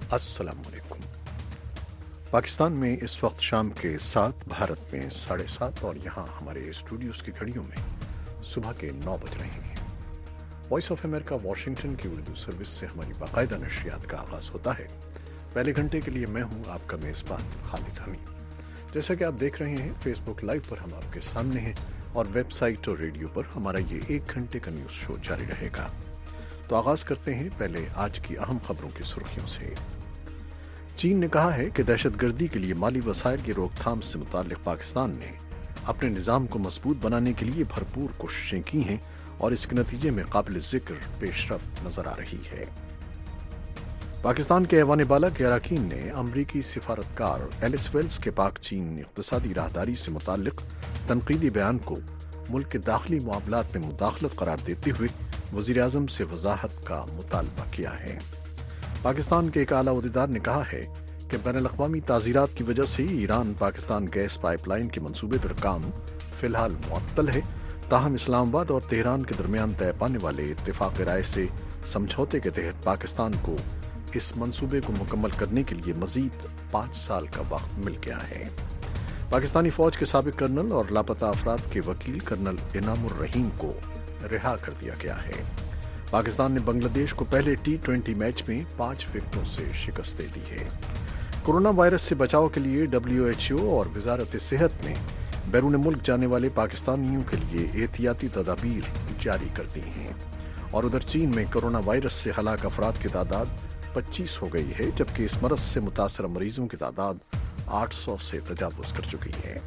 अस्सलाम वालेकुम। पाकिस्तान में इस वक्त शाम के 7, भारत में 7:30 और यहाँ हमारे स्टूडियोज़ की घड़ियों में सुबह के 9 बज रहे हैं। वॉइस ऑफ अमेरिका वाशिंगटन की उर्दू सर्विस से हमारी बाकायदा नशरियात का आगाज़ होता है। पहले घंटे के लिए मैं हूँ आपका मेज़बान खालिद हमीद। जैसा कि आप देख रहे हैं, फेसबुक लाइव पर हम आपके सामने हैं और वेबसाइट और रेडियो पर हमारा ये 1 घंटे का न्यूज़ शो जारी रहेगा। तो आगाज़ करते हैं पहले आज की अहम खबरों की सुर्खियों से। चीन ने कहा है कि दहशतगर्दी के लिए माली वसाइल की रोकथाम से मुताल्लिक पाकिस्तान ने अपने निज़ाम को मजबूत बनाने के लिए भरपूर कोशिशें की हैं और इसके नतीजे में काबिल ज़िक्र पेशरफ्त नजर आ रही है। पाकिस्तान के ऐवान बाला के अरकान ने अमरीकी सिफारतकार एलिस वेल्स के पाक चीन इक़्तिसादी राहदारी से मुताल्लिक तनकीदी बयान को मुल्क के दाखिली मामलात में मुदाखलत करार देते हुए वज़ीर आज़म से वजाहत का मुतालबा किया है। पाकिस्तान के एक आला ओहदेदार ने कहा है कि बैनुल-अक़वामी ताज़ीरात की वजह से ईरान पाकिस्तान गैस पाइपलाइन के मंसूबे पर काम फिलहाल मुअत्तल है। ताहम इस्लामाबाद और तेहरान के दरमियान तय पाने वाले इत्तेफाक राय से समझौते के तहत पाकिस्तान को इस मंसूबे को मुकम्मल करने के लिए मजीद 5 साल का वक्त मिल गया है। पाकिस्तानी फौज के साबिक कर्नल और लापता अफराद के वकील कर्नल इनामुर रहीम को रिहा कर दिया गया है। पाकिस्तान ने बांग्लादेश को पहले T20 मैच में 5 विकेटों से शिकस्त दे दी है। कोरोना वायरस से बचाव के लिए WHO और वजारत सेहत ने बैरून मुल्क जाने वाले पाकिस्तानियों के लिए एहतियाती तदाबीर जारी कर दी हैं। और उधर चीन में कोरोना वायरस से हलाक अफराद की तादाद 25 हो गई है, जबकि इस मरज से मुतासर मरीजों की तादाद 800 से तजावुज कर चुकी है।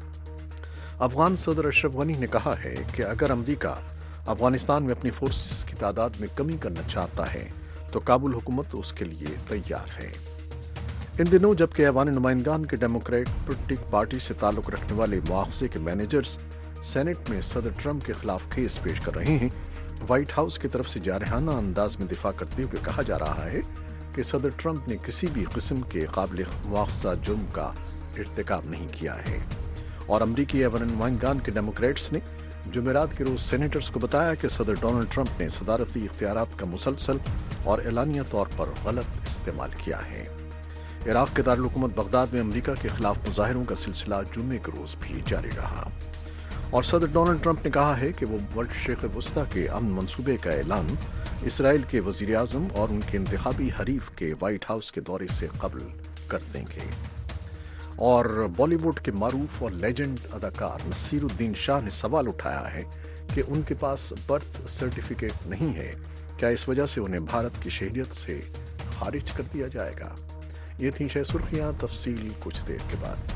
अफगान सदर अशरफ गनी ने कहा है कि अगर अमरीका अफगानिस्तान में अपनी फोर्सेस की तादाद में कमी करना चाहता है तो काबुल हुकूमत उसके लिए तैयार है। इन दिनों जबकि ऐवान नुमाइंदगान के डेमोक्रेटिक पार्टी से ताल्लुक रखने वाले मुआवजे के मैनेजर्स सेनेट में सदर ट्रंप के खिलाफ केस पेश कर रहे हैं, व्हाइट हाउस की तरफ से जारहाना अंदाज में दिफा करते हुए कहा जा रहा है कि सदर ट्रंप ने किसी भी किस्म के काबिल मुआवजा जुर्म का इर्तिकाब नहीं किया है। और अमरीकी ऐवान नुमाइंदगान के डेमोक्रेट्स ने जुमेरात के रोज सेनेटर्स को बताया कि सदर डोनाल्ड ट्रंप ने सदारती इख्तियारात का मुसलसल और एलानिया तौर पर गलत इस्तेमाल किया है। इराक के दारुल हुकूमत बगदाद में अमरीका के खिलाफ मुजाहिरों का सिलसिला जुम्मे के रोज भी जारी रहा। और सदर डोनाल्ड ट्रंप ने कहा है कि वो मशरिक़ वस्ता के अमन मंसूबे का ऐलान इसराइल के वज़ीर आज़म और उनके इंतखाबी हरीफ के व्हाइट हाउस के दौरे से कबल कर देंगे। और बॉलीवुड के मारूफ और लेजेंड अदाकार नसीरुद्दीन शाह ने सवाल उठाया है कि उनके पास बर्थ सर्टिफिकेट नहीं है, क्या इस वजह से उन्हें भारत की शहरियत से खारिज कर दिया जाएगा। ये थी 6 सुर्खियां, तफसील कुछ देर के बाद।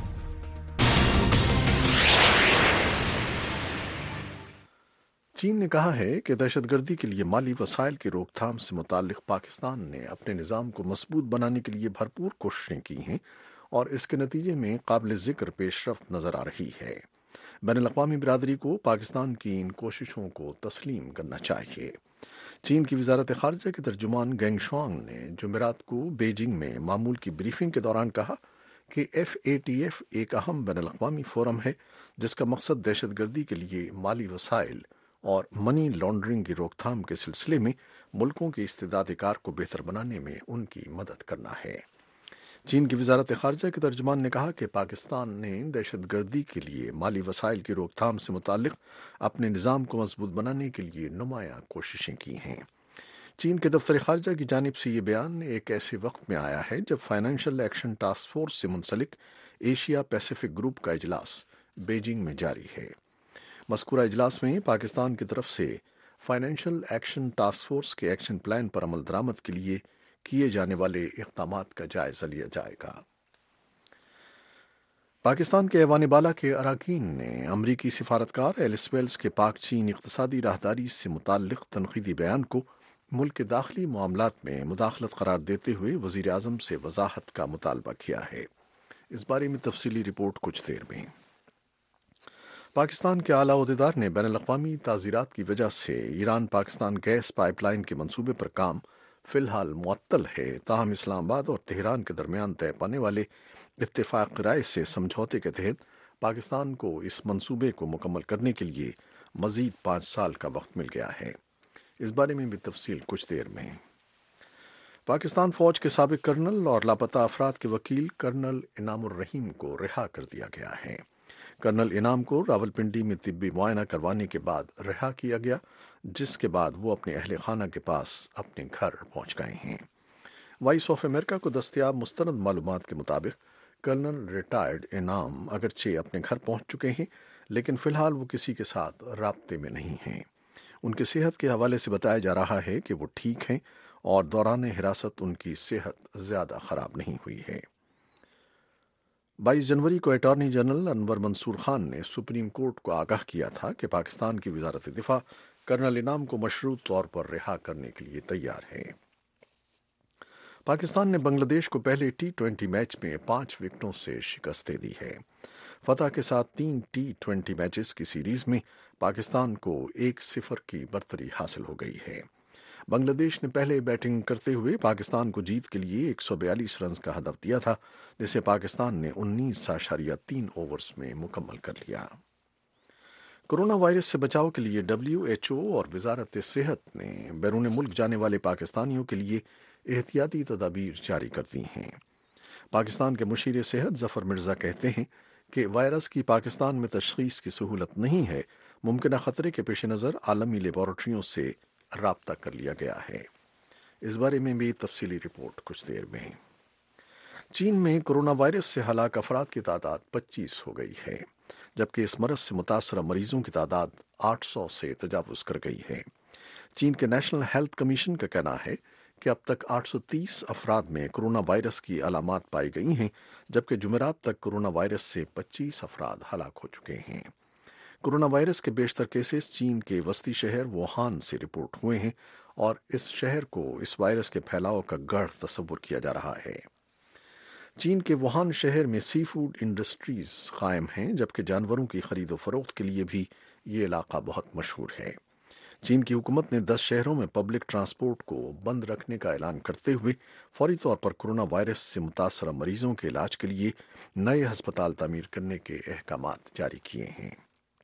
चीन ने कहा है कि दहशतगर्दी के लिए माली वसाइल की रोकथाम से मुताल्लिक पाकिस्तान ने अपने निज़ाम को मजबूत बनाने के लिए भरपूर कोशिशें की हैं और इसके नतीजे में काबिल ज़िक्र पेशरफ्त नजर आ रही है। बैनुल-अक़वामी बिरादरी को पाकिस्तान की इन कोशिशों को तस्लीम करना चाहिए। चीन की वजारत ख़ारिजा के तर्जुमान गेंग शुआंग ने जुमेरात को बीजिंग में मामूल की ब्रीफिंग के दौरान कहा कि FATF एक अहम बैनुल-अक़वामी फोरम है जिसका मकसद दहशतगर्दी के लिए माली वसाइल और मनी लॉन्ड्रिंग की रोकथाम के सिलसिले में मुल्कों की इस्तेदाद-ए-कार को बेहतर बनाने में उनकी मदद करना है। चीन की वजारत ख़ारिजा के तर्जुमान ने कहा कि पाकिस्तान ने दहशतगर्दी के लिए माली वसाइल की रोकथाम से मुताल्लिक अपने निज़ाम को मजबूत बनाने के लिए नुमायां कोशिशें की हैं। चीन के दफ्तर ख़ारिजा की जानिब से ये बयान एक ऐसे वक्त में आया है जब फाइनेंशियल एक्शन टास्क फोर्स से मुंसलिक एशिया पैसिफिक ग्रुप का इजलास बीजिंग में जारी है। मज़कूरा इजलास में पाकिस्तान की तरफ से फाइनेंशियल एक्शन टास्क फोर्स के एक्शन प्लान पर अमल दरामद के लिए किए जाने वाले इक़दामात का जायजा लिया जाएगा। पाकिस्तान के ऐवान बाला के अरकान ने अमरीकी सिफारतकार एलिस वेल्स के पाक चीन इक़्तिसादी राहदारी से मुताल्लिक तनकीदी बयान को मुल्क के दाखिली मामलात में मुदाखलत करार देते हुए वज़ीर आज़म से वजाहत का मुतालबा किया है। इस बारे में तफसीली रिपोर्ट कुछ देर में। पाकिस्तान के आला ओहदेदार ने बैनुल-अक़वामी ताज़ीरात की वजह से ईरान पाकिस्तान गैस पाइपलाइन के मंसूबे पर काम फिलहाल मुअत्तल है। ताहम इस्लामाबाद और तेहरान के दरमियान तय पाने वाले इत्तेफाक राय से समझौते के तहत पाकिस्तान को इस मंसूबे को मुकम्मल करने के लिए मजीद 5 साल का वक्त मिल गया है। इस बारे में भी तफसील कुछ देर में। पाकिस्तान फौज के साबिक कर्नल और लापता अफराद के वकील कर्नल इनामुर रहीम को रिहा कर दिया गया है। कर्नल इनाम को रावलपिंडी में तिब्बी मुआयना करवाने के बाद रिहा किया गया, जिसके बाद वो अपने अहले खाना के पास अपने घर पहुंच गए हैं। वॉइस ऑफ अमेरिका को दस्तयाब मुस्तनद मालूमात के मुताबिक कर्नल रिटायर्ड इनाम अगरचे अपने घर पहुंच चुके हैं, लेकिन फिलहाल वो किसी के साथ राब्ते में नहीं हैं। उनकी सेहत के हवाले से बताया जा रहा है कि वो ठीक हैं और दौरान हिरासत उनकी सेहत ज्यादा खराब नहीं हुई है। 22 जनवरी को अटॉर्नी जनरल अनवर मंसूर खान ने सुप्रीम कोर्ट को आगाह किया था कि पाकिस्तान की वजारत दिफा कर्नल इनाम को मशरूत तौर पर रिहा करने के लिए तैयार है। पाकिस्तान ने बांग्लादेश को पहले T20 मैच में 5 विकेटों से शिकस्त दे दी है। फतह के साथ 3 T20 मैचेस की सीरीज में पाकिस्तान को 1-0 की बढ़तरी हासिल हो गई है। बांग्लादेश ने पहले बैटिंग करते हुए पाकिस्तान को जीत के लिए 142 रन का हदफ दिया था, जिसे पाकिस्तान ने 19.3 ओवर्स में मुकम्मल कर लिया। कोरोना वायरस से बचाव के लिए WHO और वजारत सेहत ने बैरून मुल्क जाने वाले पाकिस्तानियों के लिए एहतियाती तदाबीर जारी कर दी हैं। पाकिस्तान के मुशीर सेहत जफर मिर्जा कहते हैं कि वायरस की पाकिस्तान में तशखीस की सहूलत नहीं है। मुमकिन खतरे के पेश नज़र आलमी लेबॉरेटरियों से राब्ता कर लिया गया है। इस बारे में भी तफसीली रिपोर्ट कुछ देर में। चीन में कोरोना वायरस से हलाक अफराद की तादाद 25 हो गई है, जबकि इस मरज से मुतासर मरीजों की तादाद 800 से तजावुज कर गई है। चीन के नेशनल हेल्थ कमीशन का कहना है कि अब तक 830 अफराद में कोरोना वायरस की अलामात पाई गई हैं, जबकि जुमेरात तक कोरोना वायरस से 25 अफराद हलाक हो चुके हैं। कोरोना वायरस के बेशतर केसेस चीन के वस्ती शहर वुहान से रिपोर्ट हुए हैं और इस शहर को इस वायरस के फैलाव का गढ़ तस्वुर किया जा रहा है। चीन के वुहान शहर में सी फूड इंडस्ट्रीज कायम हैं, जबकि जानवरों की खरीदो फरोख्त के लिए भी ये इलाका बहुत मशहूर है। चीन की हुकूमत ने 10 शहरों में पब्लिक ट्रांसपोर्ट को बंद रखने का ऐलान करते हुए फौरी तौर पर कोरोना वायरस से मुतासर मरीजों के इलाज के लिए नए अस्पताल तामीर करने के अहकामात जारी किए हैं।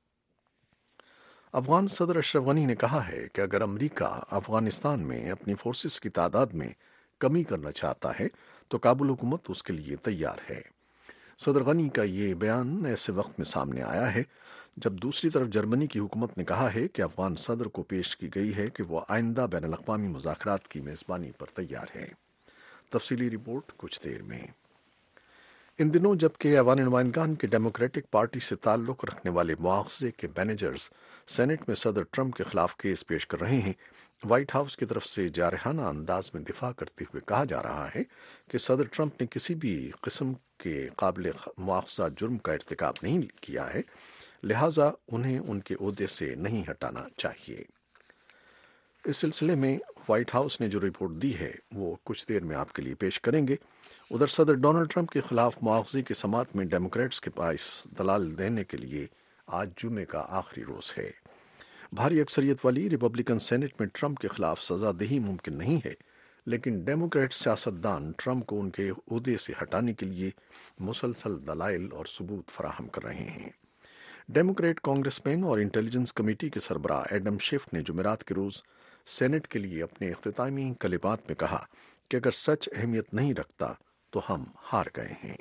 अफगान सदर अशरफ गनी ने कहा है कि अगर अमेरिका अफगानिस्तान में अपनी फोर्सेस की तादाद में कमी करना चाहता है तो काबुल हुकूमत उसके लिए तैयार है। सदर गनी का ये बयान ऐसे वक्त में सामने आया है जब दूसरी तरफ जर्मनी की हुकूमत ने कहा है कि अफगान सदर को पेश की गई है कि वह आइंदा बैनुल अक़वामी मुज़ाकरात की मेज़बानी पर तैयार है। तफसीली रिपोर्ट कुछ देर में। इन दिनों जबकि अवान नुमाइंदगान के डेमोक्रेटिक पार्टी से ताल्लुक़ रखने वाले मुआवजे के मैनेजर्स सेनेट में सदर ट्रंप के खिलाफ केस पेश कर रहे हैं, व्हाइट हाउस की तरफ से जारहाना अंदाज में दिफा करते हुए कहा जा रहा है कि सदर ट्रंप ने किसी भी किस्म के काबिल मुआवजा जुर्म का इर्तिकाब नहीं किया है, लिहाजा उन्हें उनके ओहदे से नहीं हटाना चाहिए। इस सिलसिले में व्हाइट हाउस ने जो रिपोर्ट दी है वो कुछ देर में आपके लिए पेश करेंगे। उधर सदर डोनाल्ड ट्रंप के खिलाफ मुआवजे की समात में डेमोक्रेट्स के पास दलाल देने के लिए आज जुमे का आखिरी रोज है। भारी अक्सरियत वाली रिपब्लिकन सेनेट में ट्रंप के खिलाफ सजा दही मुमकिन नहीं है, लेकिन डेमोक्रेट सियासतदान ट्रंप को उनके ओहदे से हटाने के लिए मुसलसल दलाइल और सबूत फराहम कर रहे हैं। डेमोक्रेट कांग्रेसमैन और इंटेलिजेंस कमेटी के सरबराह एडम शिफ ने जुमेरात के रोज सेनेट के लिए अपने इख्तितामी कलिमात में कहा कि अगर सच अहमियत नहीं रखता तो हम हार गए हैं।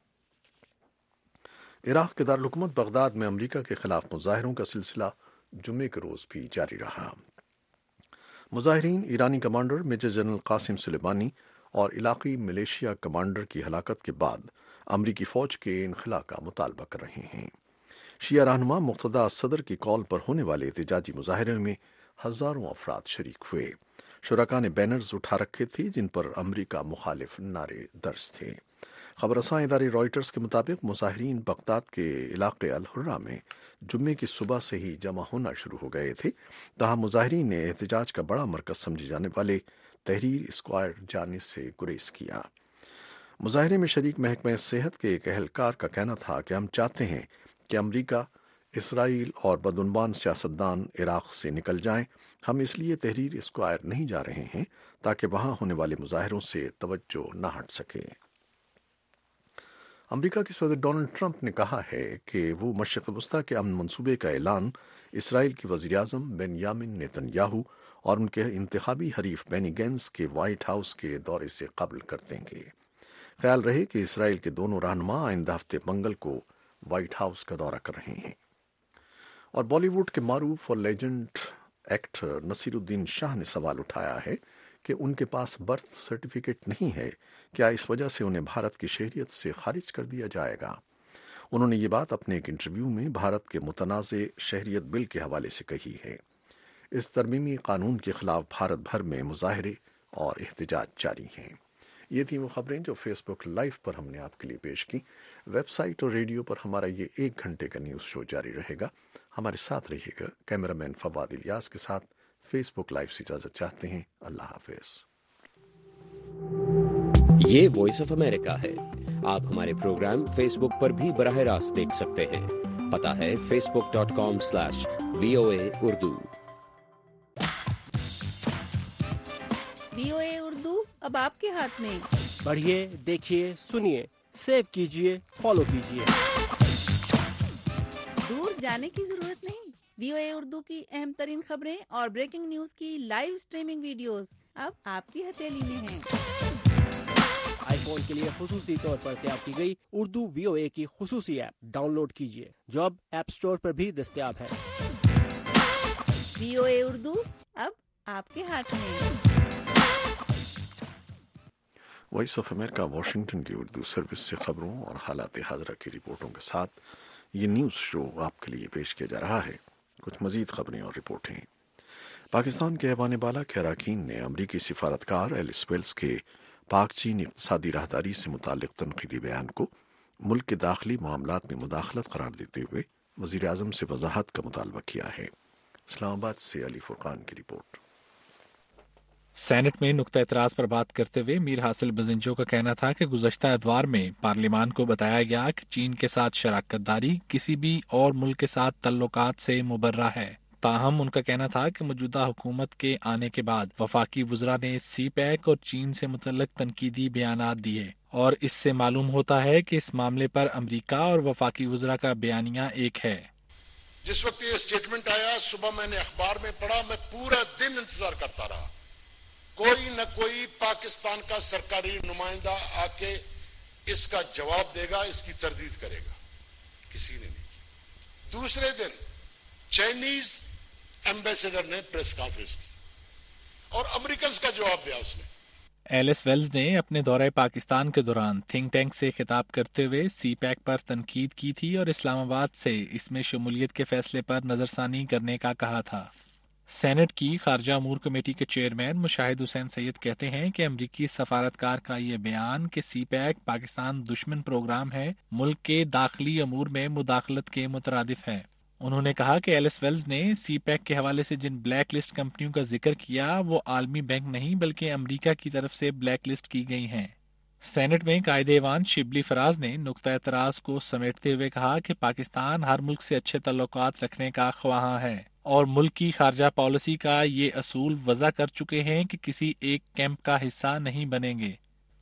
इराक के दारुल-हुकूमत बगदाद में अमेरिका के खिलाफ मुजाहिरों का सिलसिला जुमे के रोज भी जारी रहा। मुजाहिरीन ईरानी commander major general Qasem Soleimani और इलाकी मलेशिया कमांडर की हलाकत के बाद अमरीकी फौज के इनखला का मुतालबा कर रहे हैं। शिया रहनुमा मुक़्तदा सदर की कॉल पर होने वाले एहतजाजी मुजाहिरे में हजारों अफराद शरीक हुए। शुरका ने बैनर्स उठा रखे थे जिन पर अमरीका मुखालिफ नारे दर्ज थे। खबरसां इदारे रॉयटर्स के मुताबिक मुजाहिरीन बगदाद के इलाके अल हुर्रा में जुम्मे की सुबह से ही जमा होना शुरू हो गए थे। तहां मुजाहिरीन ने एहतजाज का बड़ा मरकज समझे जाने वाले तहरीर स्क्वायर जाने से गुरेज किया। मुजाहिरे में शरीक महकमा सेहत के एक अहलकार का कहना था कि हम चाहते हैं कि अमरीका, इसराइल और बदउनवान सियासतदान इराक से निकल जाएं। हम इसलिए तहरीर स्क्वायर नहीं जा रहे हैं ताकि वहां होने वाले मुजाहिरों से तवज्जो न हट सके। अमेरिका के सदर डोनाल्ड ट्रंप ने कहा है कि वो मशरिक़ वस्ता के अमन मंसूबे का ऐलान اسرائیل کی وزیراعظم بنیامن نیتن یاہو اور ان کے انتخابی حریف بینی گینس کے وائٹ ہاؤس کے دورے سے قبل کر دیں گے۔ خیال رہے کہ اسرائیل کے دونوں رہنما آئندہ ہفتے منگل کو وائٹ ہاؤس کا دورہ کر رہے ہیں۔ اور بالی ووڈ کے معروف اور لیجنڈ ایکٹر نصیر الدین شاہ نے سوال اٹھایا ہے کہ ان کے پاس برتھ سرٹیفکیٹ نہیں ہے، کیا اس وجہ سے انہیں بھارت کی شہریت سے خارج کر دیا جائے گا؟ انہوں نے یہ بات اپنے ایک انٹرویو میں بھارت کے متنازع شہریت بل کے حوالے سے کہی ہے۔ اس ترمیمی قانون کے خلاف بھارت بھر میں مظاہرے اور احتجاج جاری ہیں۔ یہ تھی وہ خبریں جو فیس بک لائیو پر ہم نے آپ کے لیے پیش کی۔ ویب سائٹ اور ریڈیو پر ہمارا یہ 1 گھنٹے کا نیوز شو جاری رہے گا۔ ہمارے ساتھ رہیے گا۔ کیمرہ مین فواد الیاس کے ساتھ فیس بک لائیو سے اجازت چاہتے ہیں۔ اللہ حافظ۔ یہ وائس آف امریکہ ہے۔ آپ ہمارے پروگرام فیس بک پر بھی براہ راست دیکھ سکتے ہیں۔ پتہ ہے facebook.com/VOA اردو۔ VOA اردو اب آپ کے ہاتھ میں۔ پڑھیے، دیکھیے، سنیے، سیو کیجیے، فالو کیجیے۔ دور جانے کی ضرورت نہیں۔ VOA اردو کی اہم ترین خبریں اور بریکنگ نیوز کی لائیو سٹریمنگ ویڈیوز اب آپ کی ہتھیلی میں ہیں۔ آئی فون کے لیے خصوصی طور پر تیار کی گئی اردو VOA کی خصوصی ایپ ڈاؤن لوڈ کیجیے، جو اب ایپ سٹور پر بھی دستیاب ہے۔ VOA اردو اب آپ کے ہاتھ میں۔ وائس آف امریکہ واشنگٹن کی اردو سروس سے خبروں اور حالات حاضرہ کی رپورٹوں کے ساتھ یہ نیوز شو آپ کے لیے پیش کیا جا رہا ہے۔ کچھ مزید خبریں اور رپورٹیں۔ پاکستان کے ایوان بالا کے اراکین نے امریکی سفارتکار ایلس ویلز کے پاک چین اقتصادی راہداری سے متعلق تنقیدی بیان کو ملک کے داخلی معاملات میں مداخلت قرار دیتے ہوئے وزیر اعظم سے وضاحت کا مطالبہ کیا ہے۔ اسلام آباد سے علی فرقان کی رپورٹ۔ سینٹ میں نقطہ اعتراض پر بات کرتے ہوئے میر حاصل بزنجو کا کہنا تھا کہ گزشتہ اتوار میں پارلیمان کو بتایا گیا کہ چین کے ساتھ شراکت داری کسی بھی اور ملک کے ساتھ تعلقات سے مبرہ ہے۔ تاہم ان کا کہنا تھا کہ موجودہ حکومت کے آنے کے بعد وفاقی وزراء نے سی پیک اور چین سے متعلق تنقیدی بیانات دیے، اور اس سے معلوم ہوتا ہے کہ اس معاملے پر امریکہ اور وفاقی وزراء کا بیانیہ ایک ہے۔ جس وقت یہ اسٹیٹمنٹ آیا، صبح میں نے اخبار میں پڑھا، میں پورا دن انتظار کرتا رہا، کوئی نہ کوئی پاکستان کا سرکاری نمائندہ آ کے اس کا جواب دے گا، اس کی تردید کرے گا۔ کسی نے نہیں۔ دوسرے دن چائنیز ایمبیسڈر نے پریس کانفرنس کی اور امریکنز کا جواب دیا اس نے۔ ایلس ویلز نے اپنے دورہ پاکستان کے دوران تھنک ٹینک سے خطاب کرتے ہوئے سی پیک پر تنقید کی تھی اور اسلام آباد سے اس میں شمولیت کے فیصلے پر نظر ثانی کرنے کا کہا تھا۔ سینٹ کی خارجہ امور کمیٹی کے چیئرمین مشاہد حسین سید کہتے ہیں کہ امریکی سفارتکار کا یہ بیان کہ سی پیک پاکستان دشمن پروگرام ہے، ملک کے داخلی امور میں مداخلت کے مترادف ہے۔ انہوں نے کہا کہ ایلس ویلز نے سی پیک کے حوالے سے جن بلیک لسٹ کمپنیوں کا ذکر کیا وہ عالمی بینک نہیں بلکہ امریکہ کی طرف سے بلیک لسٹ کی گئی ہیں۔ سینٹ میں قائد ایوان شبلی فراز نے نقطہ اعتراض کو سمیٹتے ہوئے کہا کہ پاکستان ہر ملک سے اچھے تعلقات رکھنے کا خواہاں ہے اور ملک کی خارجہ پالیسی کا یہ اصول وضع کر چکے ہیں کہ کسی ایک کیمپ کا حصہ نہیں بنیں گے۔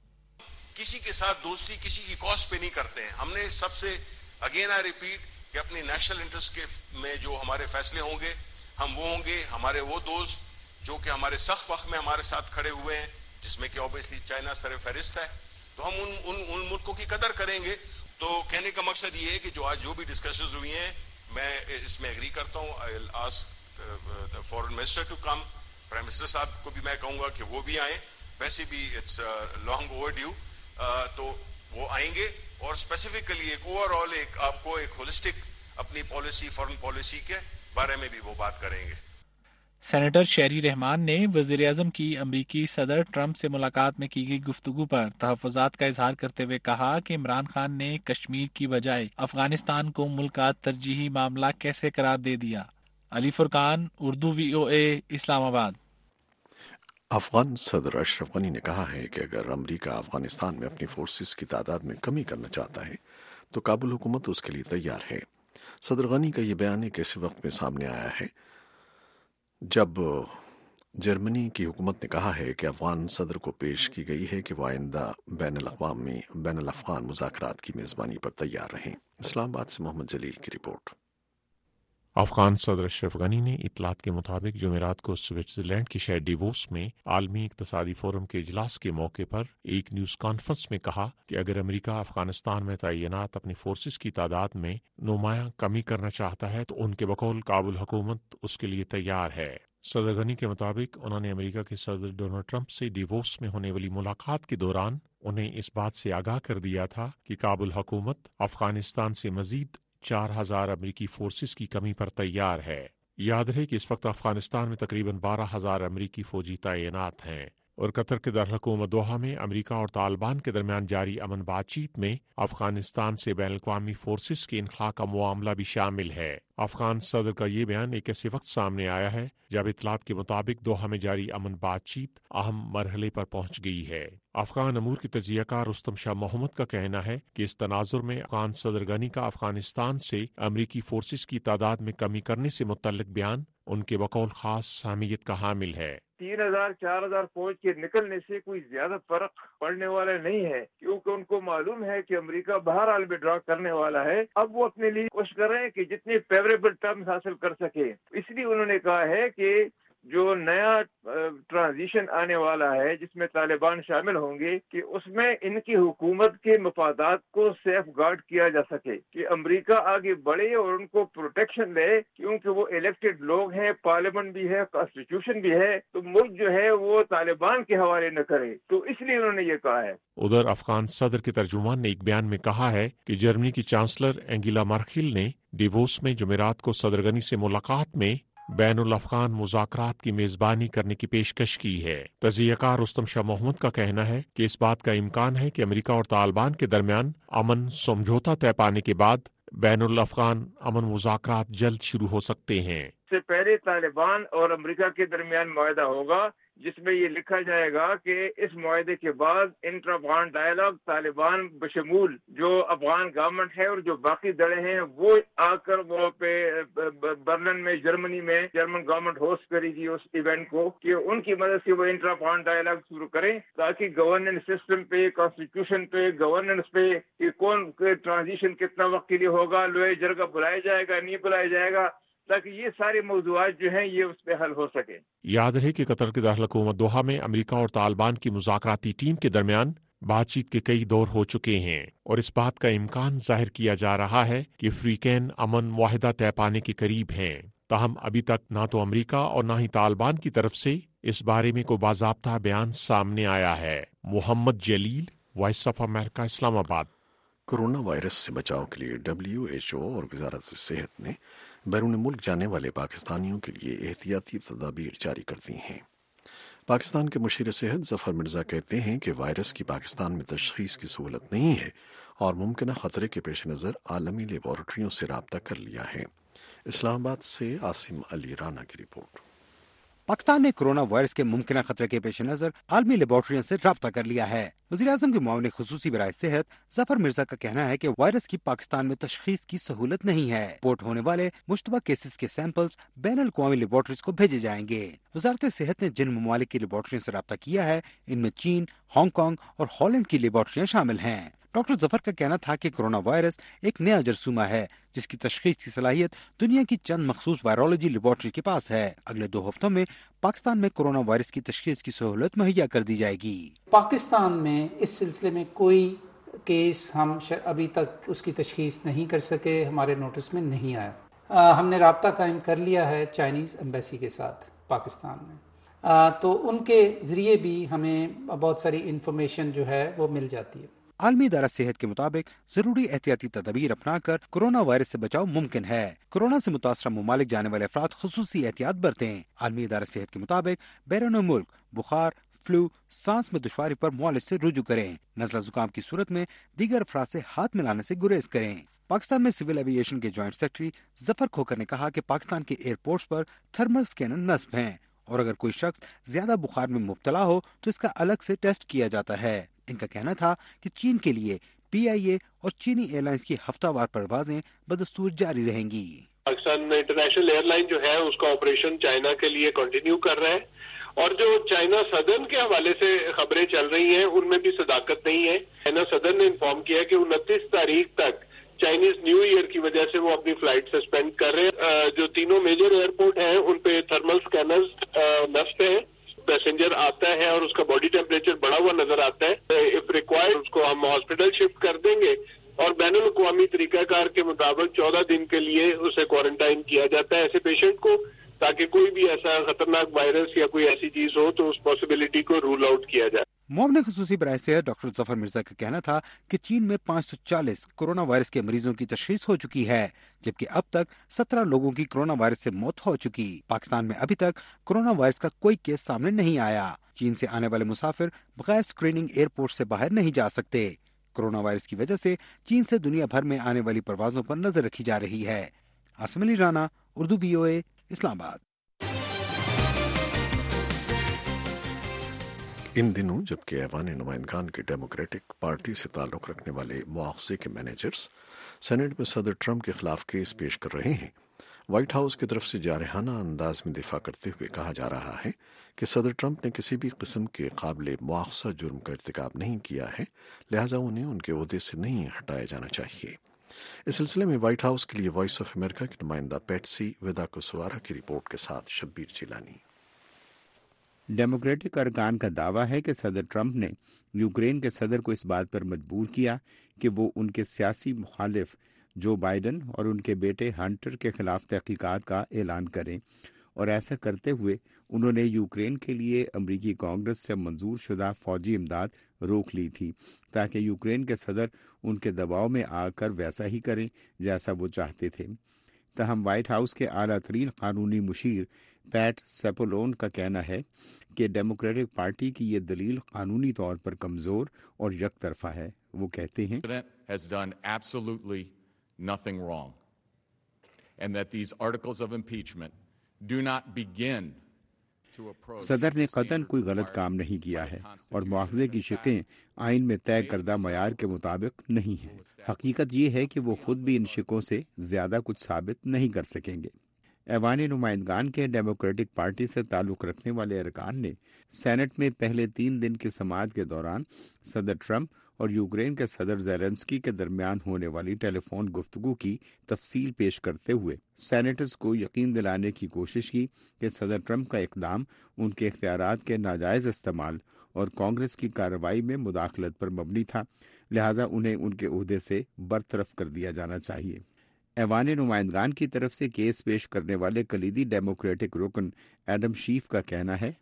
کسی کے ساتھ دوستی کسی کی کاسٹ پہ نہیں کرتے ہیں۔ ہم نے سب سے اگین آئی ریپیٹ کہ اپنی نیشنل انٹرسٹ کے میں جو ہمارے فیصلے ہوں گے، ہم وہ ہوں گے، ہمارے وہ دوست جو کہ ہمارے سخت وقت میں ہمارے ساتھ کھڑے ہوئے ہیں، جس میں کہ اوبیسلی چائنا سر فہرست ہے، تو ہم ان ملکوں کی قدر کریں گے۔ تو کہنے کا مقصد یہ ہے کہ جو آج جو بھی ڈسکشنز ہوئی ہیں، میں اس میں ایگری کرتا ہوں۔ I will ask the foreign minister to come, prime minister صاحب کو بھی میں کہوں گا کہ وہ بھی آئیں، ویسے بھی اٹس لانگ اوور ڈیو، تو وہ آئیں گے اور اسپیسیفکلی ایک اوور آل ایک آپ کو ایک ہولسٹک اپنی پالیسی، فارن پالیسی کے بارے میں بھی وہ بات کریں گے۔ سینیٹر شہری رحمان نے وزیر اعظم کی امریکی صدر ٹرمپ سے ملاقات میں کی گئی گفتگو پر تحفظات کا اظہار کرتے ہوئے کہا کہ عمران خان نے کشمیر کی بجائے افغانستان کو ملک کا ترجیحی معاملہ کیسے قرار دے دیا۔ علی فرقان، اردو VOA، اسلام آباد۔ افغان صدر اشرف غنی نے کہا ہے کہ اگر امریکہ افغانستان میں اپنی فورسز کی تعداد میں کمی کرنا چاہتا ہے تو کابل حکومت اس کے لیے تیار ہے۔ صدر غنی کا یہ بیان ایک ایسے وقت میں سامنے آیا ہے جب جرمنی کی حکومت نے کہا ہے کہ افغان صدر کو پیش کی گئی ہے کہ وہ آئندہ بین الافغان مذاکرات کی میزبانی پر تیار رہیں۔ اسلام آباد سے محمد جلیل کی رپورٹ۔ افغان صدر اشرف غنی نے اطلاعات کے مطابق جمعرات کو سوئٹزرلینڈ کے شہر ڈیووس میں عالمی اقتصادی فورم کے اجلاس کے موقع پر ایک نیوز کانفرنس میں کہا کہ اگر امریکہ افغانستان میں تعینات اپنی فورسز کی تعداد میں نمایاں کمی کرنا چاہتا ہے تو ان کے بقول کابل حکومت اس کے لیے تیار ہے۔ صدر غنی کے مطابق انہوں نے امریکہ کے صدر ڈونلڈ ٹرمپ سے ڈیووس میں ہونے والی ملاقات کے دوران انہیں اس بات سے آگاہ کر دیا تھا کہ کابل حکومت افغانستان سے مزید 4000 امریکی فورسز کی کمی پر تیار ہے۔ یاد رہے کہ اس وقت افغانستان میں تقریباً 12000 امریکی فوجی تعینات ہیں، اور قطر کے دارالحکومت دوحہ میں امریکہ اور طالبان کے درمیان جاری امن بات چیت میں افغانستان سے بین الاقوامی فورسز کے انخلاء کا معاملہ بھی شامل ہے۔ افغان صدر کا یہ بیان ایک ایسے وقت سامنے آیا ہے جب اطلاعات کے مطابق دوحہ میں جاری امن بات چیت اہم مرحلے پر پہنچ گئی ہے۔ افغان امور کی تجزیہ کار رستم شاہ محمد کا کہنا ہے کہ اس تناظر میں افغان صدر غنی کا افغانستان سے امریکی فورسز کی تعداد میں کمی کرنے سے متعلق بیان ان کے بقول خاص اہمیت کا حامل ہے۔ 3000-4000 فوج کے نکلنے سے کوئی زیادہ فرق پڑنے والا نہیں ہے، کیونکہ ان کو معلوم ہے کہ امریکہ بہرحال بھی ڈرا کرنے والا ہے۔ اب وہ اپنے لیے کوشش کر رہے ہیں کہ جتنے فیوریبل ٹرمز حاصل کر سکے۔ اس لیے انہوں نے کہا ہے کہ جو نیا ٹرانزیشن آنے والا ہے جس میں طالبان شامل ہوں گے، کہ اس میں ان کی حکومت کے مفادات کو سیف گارڈ کیا جا سکے، کہ امریکہ آگے بڑھے اور ان کو پروٹیکشن دے، کیونکہ وہ الیکٹڈ لوگ ہیں، پارلیمنٹ بھی ہے، کانسٹیٹیوشن بھی ہے، تو ملک جو ہے وہ طالبان کے حوالے نہ کرے، تو اس لیے انہوں نے یہ کہا ہے۔ ادھر افغان صدر کے ترجمان نے ایک بیان میں کہا ہے کہ جرمنی کی چانسلر اینگیلا مرکل نے ڈیووس میں جمعرات کو صدر غنی سے ملاقات میں بین الافغان مذاکرات کی میزبانی کرنے کی پیشکش کی ہے۔ تجزیہ کار رستم شاہ محمد کا کہنا ہے کہ اس بات کا امکان ہے کہ امریکہ اور طالبان کے درمیان امن سمجھوتا طے پانے کے بعد بین الافغان امن مذاکرات جلد شروع ہو سکتے ہیں۔ اس سے پہلے طالبان اور امریکہ کے درمیان معاہدہ ہوگا جس میں یہ لکھا جائے گا کہ اس معاہدے کے بعد انٹر افغان ڈائلاگ طالبان بشمول جو افغان گورنمنٹ ہے اور جو باقی دڑے ہیں وہ آ کر وہ برلن میں جرمنی میں جرمن گورنمنٹ ہوسٹ کرے گی اس ایونٹ کو، کہ ان کی مدد سے وہ انٹر افغان ڈائلاگ شروع کریں، تاکہ گورننس سسٹم پہ، کانسٹیٹیوشن پہ، گورننس پہ کہ کون ٹرانزیشن کتنا وقت کے لیے ہوگا، لوہے جرگہ بلایا جائے گا نہیں بلایا جائے گا، تاکہ یہ سارے موضوعات جو ہیں یہ اس پہ حل ہو سکے۔ یاد رہے کہ قطر کے دارالحکومت دوحہ میں امریکہ اور طالبان کی مذاکراتی ٹیم کے درمیان بات چیت کے کئی دور ہو چکے ہیں، اور اس بات کا امکان ظاہر کیا جا رہا ہے کہ فریقین امن معاہدہ طے پانے کے قریب ہیں۔ تاہم ابھی تک نہ تو امریکہ اور نہ ہی طالبان کی طرف سے اس بارے میں کوئی باضابطہ بیان سامنے آیا ہے۔ محمد جلیل، وائس آف امریکہ، اسلام آباد۔ کورونا وائرس سے بچاؤ کے لیے WHO اور وزارت صحت نے بیرون ملک جانے والے پاکستانیوں کے لیے احتیاطی تدابیر جاری کر دی ہیں۔ پاکستان کے مشیر صحت ظفر مرزا کہتے ہیں کہ وائرس کی پاکستان میں تشخیص کی سہولت نہیں ہے اور ممکنہ خطرے کے پیش نظر عالمی لیبارٹریوں سے رابطہ کر لیا ہے۔ اسلام آباد سے عاصم علی رانا کی رپورٹ۔ پاکستان نے کورونا وائرس کے ممکنہ خطرے کے پیش نظر عالمی لیبارٹریوں سے رابطہ کر لیا ہے۔ وزیراعظم کے معاون خصوصی برائے صحت ظفر مرزا کا کہنا ہے کہ وائرس کی پاکستان میں تشخیص کی سہولت نہیں ہے۔ رپورٹ ہونے والے مشتبہ کیسز کے سیمپلز بین الاقوامی لیبارٹریز کو بھیجے جائیں گے۔ وزارت صحت نے جن ممالک کی لیبارٹریوں سے رابطہ کیا ہے ان میں چین، ہانگ کانگ اور ہالینڈ کی لیبارٹریاں شامل ہیں۔ ڈاکٹر ظفر کا کہنا تھا کہ کورونا وائرس ایک نیا جرثومہ ہے جس کی تشخیص کی صلاحیت دنیا کی چند مخصوص وائرولوجی لیبارٹری کے پاس ہے۔ اگلے 2 ہفتوں میں پاکستان میں کورونا وائرس کی تشخیص کی سہولت مہیا کر دی جائے گی۔ پاکستان میں اس سلسلے میں کوئی کیس ہم ابھی تک اس کی تشخیص نہیں کر سکے، ہمارے نوٹس میں نہیں آیا۔ ہم نے رابطہ قائم کر لیا ہے چائنیز ایمبیسی کے ساتھ پاکستان میں، تو ان کے ذریعے بھی ہمیں بہت ساری انفارمیشن جو ہے وہ مل جاتی ہے۔ عالمی ادارہ صحت کے مطابق ضروری احتیاطی تدابیر اپنا کر کورونا وائرس سے بچاؤ ممکن ہے۔ کورونا سے متاثرہ ممالک جانے والے افراد خصوصی احتیاط برتیں۔ عالمی ادارہ صحت کے مطابق بیرون ملک بخار، فلو، سانس میں دشواری پر معالج سے رجوع کریں۔ نزلہ زکام کی صورت میں دیگر افراد سے ہاتھ ملانے سے گریز کریں۔ پاکستان میں سول ایوی ایشن کے جوائنٹ سیکرٹری ظفر کھوکر نے کہا کہ پاکستان کے ایئرپورٹس پر تھرمل اسکینر نصب ہیں اور اگر کوئی شخص زیادہ بخار میں مبتلا ہو تو اس کا الگ سے ٹیسٹ کیا جاتا ہے۔ ان کا کہنا تھا کہ چین کے لیے PIA اور چینی ایئر لائنز کی ہفتہ وار پروازیں بدستور جاری رہیں گی۔ پاکستان انٹرنیشنل ایئر لائن جو ہے اس کا آپریشن چائنا کے لیے کنٹینیو کر رہا ہے، اور جو چائنا سدرن کے حوالے سے خبریں چل رہی ہیں ان میں بھی صداقت نہیں ہے۔ چائنا سدرن نے انفارم کیا کہ 29 تاریخ تک चाइनीज न्यू ईयर की वजह से वो अपनी फ्लाइट सस्पेंड कर रहे हैं। जो तीनों मेजर एयरपोर्ट हैं उन पे थर्मल स्कैनर्स मस्ट हैं। पैसेंजर आता है और उसका बॉडी टेम्परेचर बढ़ा हुआ नजर आता है, इफ रिक्वायर्ड उसको हम हॉस्पिटल शिफ्ट कर देंगे और बैनुल अक़वामी तरीकाकार के मुताबिक 14 दिन के लिए उसे क्वारंटाइन किया जाता है ऐसे पेशेंट को, ताकि कोई भी ऐसा खतरनाक वायरस या कोई ऐसी चीज हो तो उस पॉसिबिलिटी को रूल आउट किया जाए। मुआवने खसूसी बराए सेहत डॉक्टर जफर मिर्जा का कहना था कि चीन में 540 कोरोना वायरस के मरीजों की तशखीस हो चुकी है, जबकि अब तक 17 लोगों की कोरोना वायरस से मौत हो चुकी। पाकिस्तान में अभी तक कोरोना वायरस का कोई केस सामने नहीं आया। चीन से आने वाले मुसाफिर बगैर स्क्रीनिंग एयरपोर्ट से बाहर नहीं जा सकते। कोरोना वायरस की वजह से चीन से दुनिया भर में आने वाली परवाजों पर नजर रखी जा रही है। आसिम अली राना, उर्दू VOA, इस्लामाबाद। इन दिनों जबकि ऐवान नुमाइंदगान की डेमोक्रेटिक पार्टी से ताल्लुक़ रखने वाले मुआवजे के मैनेजर्स सेनेट में सदर ट्रंप के खिलाफ केस पेश कर रहे हैं, व्हाइट हाउस की तरफ से जारहाना अंदाज में दिफा करते हुए कहा जा रहा है कि सदर ट्रंप ने किसी भी किस्म के काबिल मुआवजा जुर्म का इर्तिकाब नहीं किया है, लिहाजा उन्हें उनके ओहदे से नहीं हटाया जाना चाहिए। इस सिलसिले में व्हाइट हाउस के लिए वॉइस ऑफ अमेरिका की नुमाइंदा पैट्सी विदा कुसवारा की रिपोर्ट के साथ शब्बीर जिलानी। डेमोक्रेटिक अरकान का दावा है कि सदर ट्रंप ने यूक्रेन के सदर को इस बात पर मजबूर किया कि वो उनके सियासी मुखालिफ जो बाइडन और उनके बेटे हंटर के खिलाफ तहकीकात का ऐलान करें, और ऐसा करते हुए उन्होंने यूक्रेन के लिए अमरीकी कांग्रेस से मंजूर शुदा फौजी इमदाद रोक ली थी ताकि यूक्रेन के सदर उनके दबाव में आकर वैसा ही करें जैसा वो चाहते थे। तहम व्हाइट हाउस के आला तरीन कानूनी मुशीर पैट सेपोलोन का कहना है कि डेमोक्रेटिक पार्टी की ये दलील कानूनी तौर पर कमजोर और एक तरफा है। वो कहते हैं has done absolutely nothing wrong and that these articles of impeachment do not begin to approach। सदर ने कतन कोई गलत काम नहीं किया है और मुआवजे की शिकें आइन में तय करदा मयार के मुताबिक नहीं है। हकीकत ये है कि वो खुद भी इन शिकों से ज्यादा कुछ साबित नहीं कर सकेंगे। ऐवान नुमाइंदगान के डेमोक्रेटिक पार्टी से ताल्लुक़ रखने वाले अरकान ने सेनेट में पहले 3 दिन की समाअत के दौरान सदर ट्रंप और यूक्रेन के सदर ज़ेलेंस्की के दरमियान होने वाली टेलीफोन गुफ्तगू की तफसील पेश करते हुए सेनेटर्स को यकीन दिलाने की कोशिश की कि सदर ट्रंप का इक़दाम उनके इख्तियारात के नाजायज़ इस्तेमाल और कांग्रेस की कार्रवाई में मुदाखलत पर मबनी था, लिहाजा उन्हें उनके ओहदे से बरतरफ कर दिया जाना चाहिए। ऐवान नुमाइंदगान की तरफ से केस पेश करने वाले कलीदी डेमोक्रेटिक रुकन एडम शीफ का कहना है,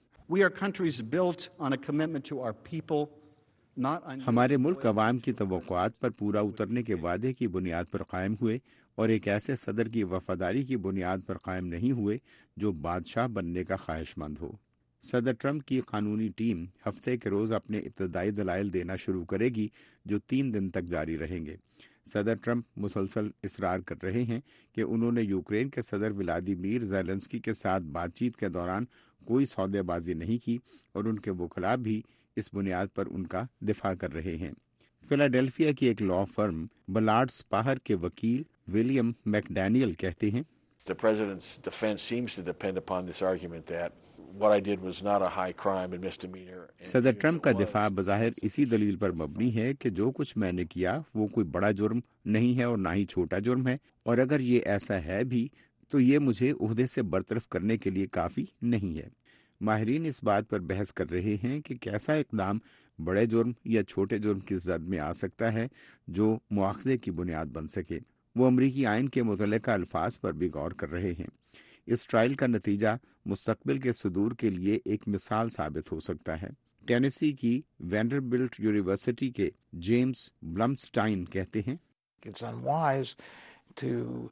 हमारे मुल्क अवाम की तवक्कुआत पर पूरा उतरने के वादे की बुनियाद पर कायम हुए और एक ऐसे सदर की वफादारी की बुनियाद पर कायम नहीं हुए जो बादशाह बनने का ख्वाहिशमंद हो। सदर ट्रंप की कानूनी टीम हफ्ते के रोज अपने इब्तदाई दलाइल देना शुरू करेगी जो 3 दिन तक जारी रहेंगे। सदर ट्रंप मुसलसल इसरार कर रहे हैं कि उन्होंने यूक्रेन के सदर व्लादिमीर ज़ेलेंस्की के साथ बातचीत के दौरान कोई सौदेबाजी नहीं की और उनके वकला भी इस बुनियाद पर उनका दिफा कर रहे हैं। फिलाडेल्फिया की एक लॉ फर्म बलार्ड स्पाहर के वकील विलियम मैकडैनियल कहते हैं, The president's defense seems to depend upon this argument that what I did was not a high crime and misdemeanor. सदर ट्रंप का दिफा बज़ाहिर इसी दलील पर मबनी है कि जो कुछ मैंने किया वो कोई बड़ा जुर्म नहीं है और ना ही छोटा जुर्म है, और अगर ये ऐसा है भी तो ये मुझे ओहदे से बरतरफ करने के लिए काफ़ी नहीं है। माहिरीन इस बात पर बहस कर रहे हैं कि कैसा इक़दाम बड़े जुर्म या छोटे जुर्म की जद में आ सकता है जो मुआवजे की बुनियाद बन सके। वो अमरीकी आइन के मुतल्लिका अल्फाज पर भी गौर कर रहे हैं। इस ट्रायल का नतीजा मुस्तकबिल के सुदूर के लिए एक मिसाल साबित हो सकता है। टेनेसी की वैंडरबिल्ट यूनिवर्सिटी के जेम्स ब्लमस्टाइन कहते हैं, It's unwise to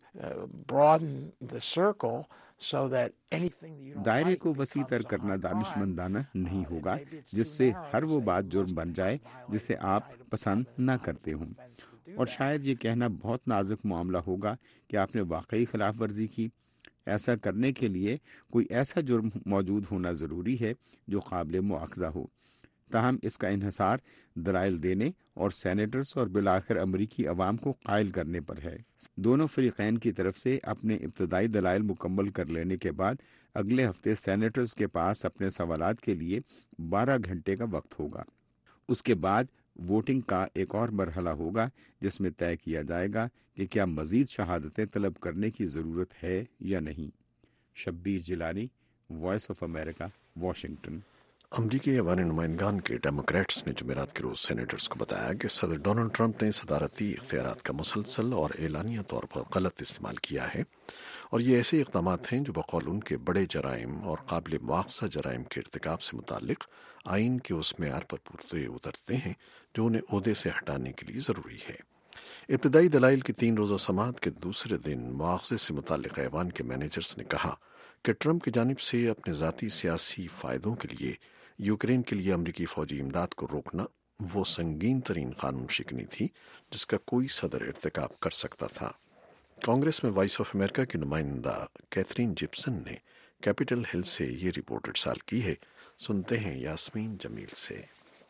broaden the circle so that anything that you don't दायरे को वसी तर करना दानिशमंदाना नहीं होगा जिससे हर वो बात जुर्म बन जाए जिसे आप पसंद न करते हों, और शायद ये कहना बहुत नाजुक मामला होगा कि आपने वाकई खिलाफ वर्जी की। ऐसा करने के लिए कोई ऐसा जुर्म मौजूद होना ज़रूरी है जो काबिल मुआखज़ा हो। ताहम इसका इन्हिसार दलाइल देने और सेनेटर्स और बिलाखिर अमरीकी अवाम को कायल करने पर है। दोनों फरीकैन की तरफ से अपने इब्तदाई दलाइल मुकम्मल कर लेने के बाद अगले हफ्ते सेनेटर्स के पास अपने सवालात के लिए 12 घंटे का वक्त होगा। उसके बाद वोटिंग का एक और मरहला होगा जिसमें तय किया जाएगा कि क्या मजीद शहादतें तलब करने की ज़रूरत है या नहीं। Shabbir Jilani, Voice of America, Washington. अमरीकी ऐवान नुमाइंदगान के डेमोक्रेट्स ने जुमेरात के रोज सेनेटर्स को बताया कि सदर डोनाल्ड ट्रंप ने सदारती इख्तियारात का मुसलसल और एलानिया तौर पर गलत इस्तेमाल किया है और ये ऐसे इक़दाम हैं जो बकौल उनके बड़े जराइम और काबिल मुआख़ज़ा जराइम के इर्तिकाब से मुताल्लिक़ आइन के उस मेयार पर पूरे उतरते हैं जो उन्हें ओहदे से हटाने के लिए ज़रूरी है। इब्तदाई दलाइल की 3 रोज़ा समाअत के दूसरे दिन मुआख़ज़े से मुताल्लिक़ ऐवान के मैनेजर्स ने कहा कि ट्रंप की जानिब से अपने ज़ाती सियासी फ़ायदों के लिए यूक्रेन के लिए अमरीकी फ़ौजी इमदाद को रोकना वो संगीन तरीन कानून शिकनी थी जिसका कोई सदर इर्तिकाब कर सकता था। कांग्रेस में वॉइस ऑफ अमेरिका की नुमाइंदा कैथरीन जिप्सन ने कैपिटल हिल से ये रिपोर्ट इरसाल की है। सुनते हैं यास्मीन जमील से।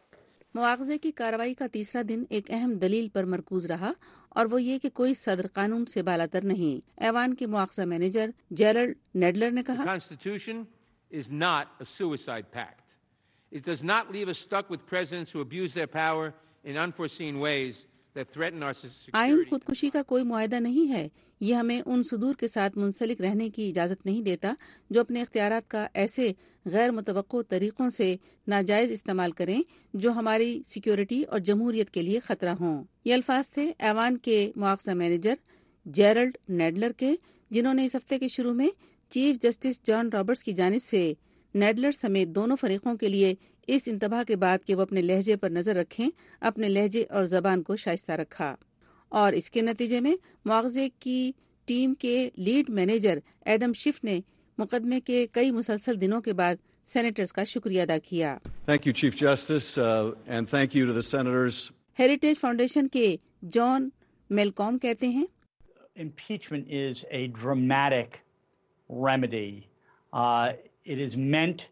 मुआवजे की कार्रवाई का तीसरा दिन एक अहम दलील पर मरकूज रहा और वो ये कि कोई सदर कानून से बालातर नहीं। ऐवान के मुआवजा मैनेजर जेरल्ड नेडलर ने कहा, Constitution is not a suicide pact. It does not leave us stuck with presidents who abuse their power in unforeseen ways that threaten our security. आइन खुदकुशी का कोई मुआहदा नहीं है। ये हमें उन सुदूर के साथ मुंसलिक रहने की इजाज़त नहीं देता जो अपने इख्तियारात का ऐसे गैर मुतवक्को तरीक़ों से नाजायज़ इस्तेमाल करें जो हमारी सिक्योरिटी और जमहूरियत के लिए ख़तरा हों। ये अल्फाज थे ऐवान के मुआवजा मैनेजर जेरल्ड नेडलर के, जिन्होंने इस हफ्ते के शुरू में चीफ जस्टिस जॉन रॉबर्ट्स की जानिब से नेडलर समेत दोनों फरीकों के लिए इस इंतबाह के बाद कि वो अपने लहजे पर नज़र रखें, अपने लहजे और ज़बान को शाइस्ता रखा और इसके नतीजे में मुआवजे की टीम के लीड मैनेजर एडम शिफ ने मुकदमे के कई मुसलसल दिनों के बाद सेनेटर्स का शुक्रिया अदा किया। Thank you, Chief Justice, and thank you to the senators. Heritage Foundation के जॉन मेलकॉम कहते हैं, Impeachment is a dramatic remedy. It is meant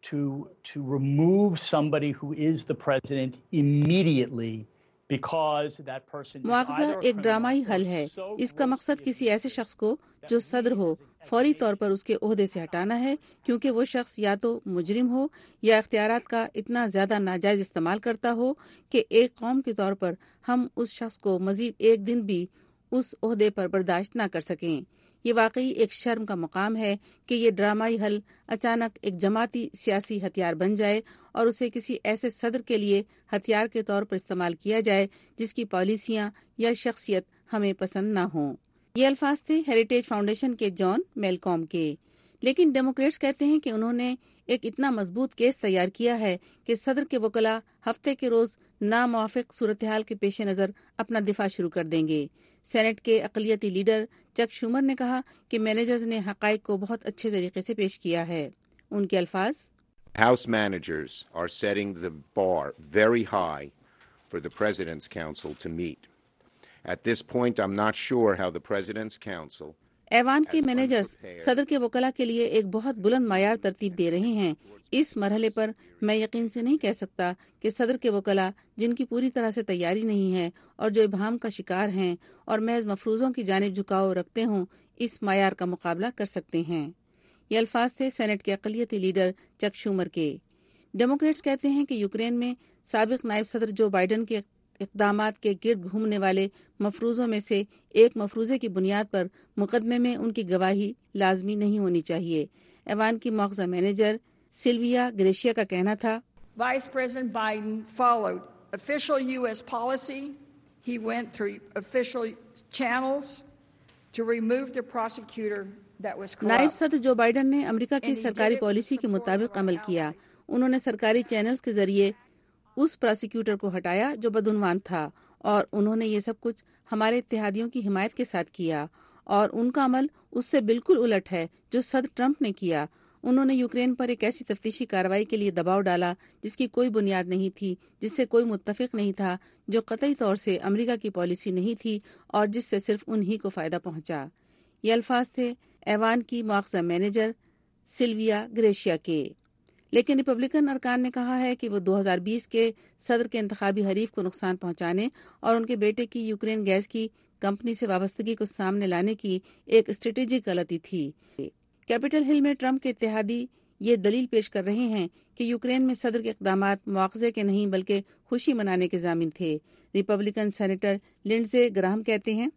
to remove somebody who is the president immediately because that person is मुआवजा एक ड्रामाई हल है। इसका मकसद किसी ऐसे शख्स को जो सदर हो फौरी तौर पर उसके ओहदे से हटाना है, क्योंकि वो शख्स या तो मुजरिम हो या इख्तियारात का इतना ज्यादा नाजायज इस्तेमाल करता हो कि एक कौम के तौर पर हम उस शख्स को मजीद एक दिन भी उस ओहदे पर बर्दाश्त न कर सकें। ये वाकई एक शर्म का मुकाम है कि ये ड्रामाई हल अचानक एक जमाती सियासी हथियार बन जाए और उसे किसी ऐसे सदर के लिए हथियार के तौर पर इस्तेमाल किया जाए जिसकी पॉलिसियां या शख्सियत हमें पसंद न हो। ये अल्फाज थे हेरिटेज फाउंडेशन के जॉन मेलकॉम के। लेकिन डेमोक्रेट्स कहते हैं कि उन्होंने एक इतना मजबूत केस तैयार किया है कि सदर के वकला हफ्ते के रोज नामुवाफिक सूरत हाल के पेश नज़र अपना दिफा शुरू कर देंगे। सेनेट के अक़लियती लीडर चक शूमर ने कहा कि मैनेजर्स ने हक़ाइक़ को बहुत अच्छे तरीके से पेश किया है। उनके अल्फाज, House managers are setting the bar very high for the President's Council to meet. At this point, I'm not sure how the President's Council ऐवान के मैनेजर्स सदर के वकला के लिए एक बहुत बुलंद मायार तरतीब दे रहे हैं। इस मरहले पर मैं यकीन से नहीं कह सकता कि सदर के वकला जिनकी पूरी तरह से तैयारी नहीं है और जो इबहाम का शिकार हैं और महज मफरूज़ों की जानिब झुकाव रखते हों, इस मायार का मुकाबला कर सकते हैं। ये अल्फाज थे सेनेट के अक़लियती लीडर चक शूमर के। डेमोक्रेट्स कहते हैं कि यूक्रेन में साबिक नायब सदर जो बाइडन के इक़दामात के गिर्द घूमने वाले मफरूज़ों में से एक मफरूज़े की बुनियाद पर मुकदमे में उनकी गवाही लाजमी नहीं होनी चाहिए। ऐवान की मुआवजा मैनेजर सिल्विया ग्रेशिया का कहना था, Vice President Biden followed official U.S. policy. He went through official channels to remove the prosecutor that was corrupt. नायब सदर जो बाइडन ने अमेरिका की सरकारी पॉलिसी के मुताबिक अमल किया। उन्होंने सरकारी चैनल्स के जरिए उस प्रोसिक्यूटर को हटाया जो बदउनवान था और उन्होंने ये सब कुछ हमारे इत्तेहादियों की हिमायत के साथ किया और उनका अमल उससे बिल्कुल उलट है जो सदर ट्रंप ने किया। उन्होंने यूक्रेन पर एक ऐसी तफ्तीशी कार्रवाई के लिए दबाव डाला जिसकी कोई बुनियाद नहीं थी, जिससे कोई मुत्तफिक नहीं था, जो कतई तौर से अमेरिका की पॉलिसी नहीं थी और जिससे सिर्फ उन्हीं को फ़ायदा पहुंचा। ये अल्फाज थे ऐवान की मुआवजा मैनेजर सिल्विया ग्रेशिया के। लेकिन रिपब्लिकन अरकान ने कहा है कि वो 2020 के सदर के इंतखाबी हरीफ को नुकसान पहुंचाने और उनके बेटे की यूक्रेन गैस की कंपनी से वाबस्तगी को सामने लाने की एक स्ट्रेटेजिक गलती थी। कैपिटल हिल में ट्रंप के इत्तेहादी یہ دلیل پیش کر رہے ہیں کہ یوکرین میں صدر کے اقدامات مواخذے کے نہیں بلکہ خوشی منانے کے ضامن تھے۔ ریپبلکن سینیٹر لنڈزے گراہم کہتے ہیں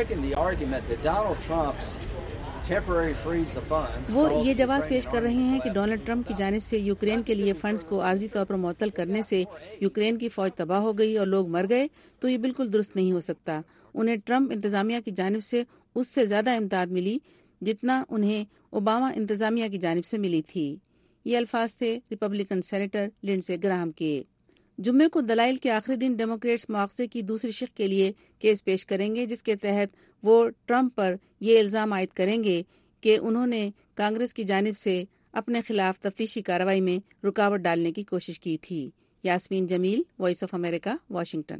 وہ یہ جواز پیش کر رہے ہیں کہ ڈونلڈ ٹرمپ کی جانب سے یوکرین کے لیے فنڈز کو عارضی طور پر معطل کرنے سے یوکرین کی فوج تباہ ہو گئی اور لوگ مر گئے، تو یہ بالکل درست نہیں ہو سکتا۔ انہیں ٹرمپ انتظامیہ کی جانب سے اس سے زیادہ امداد ملی جتنا انہیں اوباما انتظامیہ کی جانب سے ملی تھی۔ یہ الفاظ تھے ریپبلکن سینیٹر لنڈزے گراہم کے۔ جمعے کو دلائل کے آخری دن ڈیموکریٹس مواخذے کی دوسری شق کے لیے کیس پیش کریں گے، جس کے تحت وہ ٹرمپ پر یہ الزام عائد کریں گے کہ انہوں نے کانگریس کی جانب سے اپنے خلاف تفتیشی کارروائی میں رکاوٹ ڈالنے کی کوشش کی تھی۔ Yasmeen Jamil, Voice of America, Washington.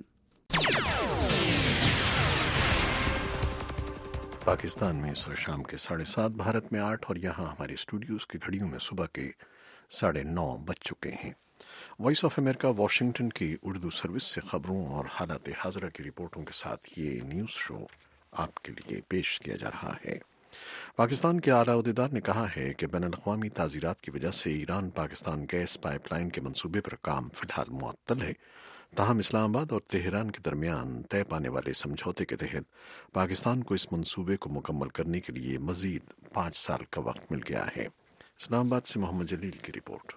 Pakistan میں اس وقت شام کے 7:30، بھارت میں 8 اور یہاں ہمارے اسٹوڈیوز کی گھڑیوں میں صبح کے 9:30 بج چکے ہیں۔ وائس آف امریکہ واشنگٹن کی اردو سروس سے خبروں اور حالات حاضرہ کی رپورٹوں کے ساتھ یہ نیوز شو آپ کے لیے پیش کیا جا رہا ہے۔ پاکستان کے اعلیٰ عہدیدار نے کہا ہے کہ بین الاقوامی تعزیرات کی وجہ سے Iran Pakistan gas pipeline کے منصوبے پر کام فی الحال معطل ہے، تاہم اسلام آباد اور تہران کے درمیان طے پانے والے سمجھوتے کے تحت پاکستان کو اس منصوبے کو مکمل کرنے کے لیے مزید 5 سال کا وقت مل گیا ہے۔ اسلام آباد سے محمد جلیل کی رپورٹ۔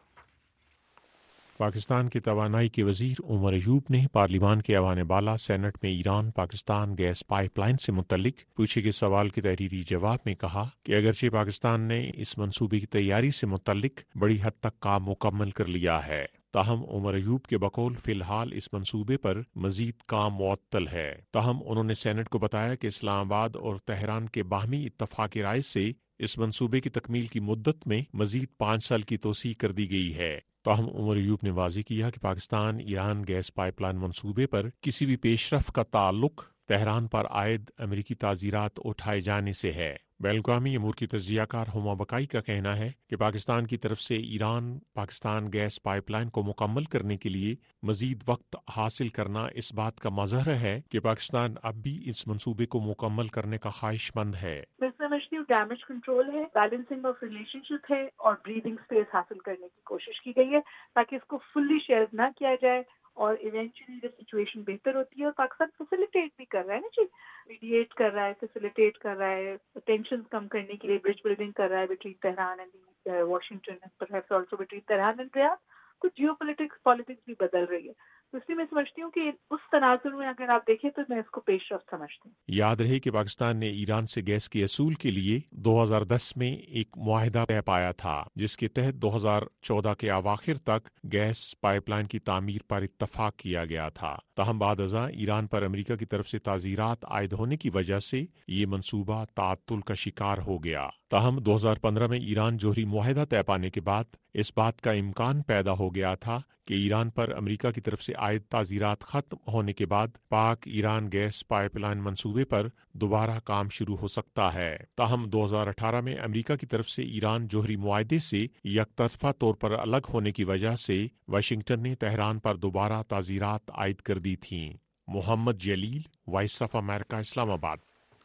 پاکستان کے توانائی کے وزیر عمر ایوب نے پارلیمان کے ایوان بالا سینٹ میں Iran Pakistan gas pipeline سے متعلق پوچھے گئے سوال کے تحریری جواب میں کہا کہ اگرچہ پاکستان نے اس منصوبے کی تیاری سے متعلق بڑی حد تک کام مکمل کر لیا ہے، تاہم عمر ایوب کے بقول فی الحال اس منصوبے پر مزید کام معطل ہے۔ تاہم انہوں نے سینٹ کو بتایا کہ اسلام آباد اور تہران کے باہمی اتفاق رائے سے اس منصوبے کی تکمیل کی مدت میں مزید 5 سال کی توسیع کر دی گئی ہے۔ تاہم عمر ایوب نے واضح کیا کہ Pakistan Iran gas pipeline منصوبے پر کسی بھی پیش رفت کا تعلق تہران پر عائد امریکی تعزیرات اٹھائے جانے سے ہے۔ بین الاقوامی امور کی تجزیہ کار ہما بقائی کا کہنا ہے کہ پاکستان کی طرف سے Iran Pakistan gas pipeline کو مکمل کرنے کے لیے مزید وقت حاصل کرنا اس بات کا مظہر ہے کہ پاکستان اب بھی اس منصوبے کو مکمل کرنے کا خواہش مند ہے۔ میں سمجھتی ہوں ڈیمیج کنٹرول ہے، بیلنسنگ آف ریلیشن شپ ہے اور بریدنگ اسپیس حاصل کرنے کی کوشش کی گئی ہے تاکہ اس کو فلی شیئر نہ کیا جائے، اور ایونچولی جب سچویشن بہتر ہوتی ہے اور پاکستان فیسیلیٹیٹ بھی کر رہا ہے نا جی، میڈیٹ کر رہا ہے، فیسیلیٹیٹ کر رہا ہے، ٹینشن کم کرنے کے لیے برج بلڈنگ کر رہا ہے between Tehran and Washington and perhaps also between Tehran and Riyadh, کچھ جیو پالیٹکس بھی بدل رہی ہے، تو اس لیے میں سمجھتی ہوں کہ اس تناظر میں اگر آپ دیکھیں تو میں اس کو پیش رفت سمجھتی ہوں۔ یاد رہے کہ پاکستان نے ایران سے گیس کے اصول کے لیے 2010 میں ایک معاہدہ طے پایا تھا، جس کے تحت 2014 کے اواخر تک گیس پائپ لائن کی تعمیر پر اتفاق کیا گیا تھا۔ تاہم بعد ازاں ایران پر امریکہ کی طرف سے تعزیرات عائد ہونے کی وجہ سے یہ منصوبہ تعطل کا شکار ہو گیا۔ تاہم 2015 میں ایران جوہری معاہدہ طے پانے کے بعد اس بات کا امکان پیدا ہو گیا تھا کہ ایران پر امریکہ کی طرف سے عائد تعزیرات ختم ہونے کے بعد پاک ایران گیس پائپ لائن منصوبے پر دوبارہ کام شروع ہو سکتا ہے۔ تاہم 2018 میں امریکہ کی طرف سے ایران جوہری معاہدے سے یک طرفہ طور پر الگ ہونے کی وجہ سے واشنگٹن نے تہران پر دوبارہ تعزیرات عائد کر دی تھیں۔ محمد جلیل، وائس آف امریکہ، اسلام آباد۔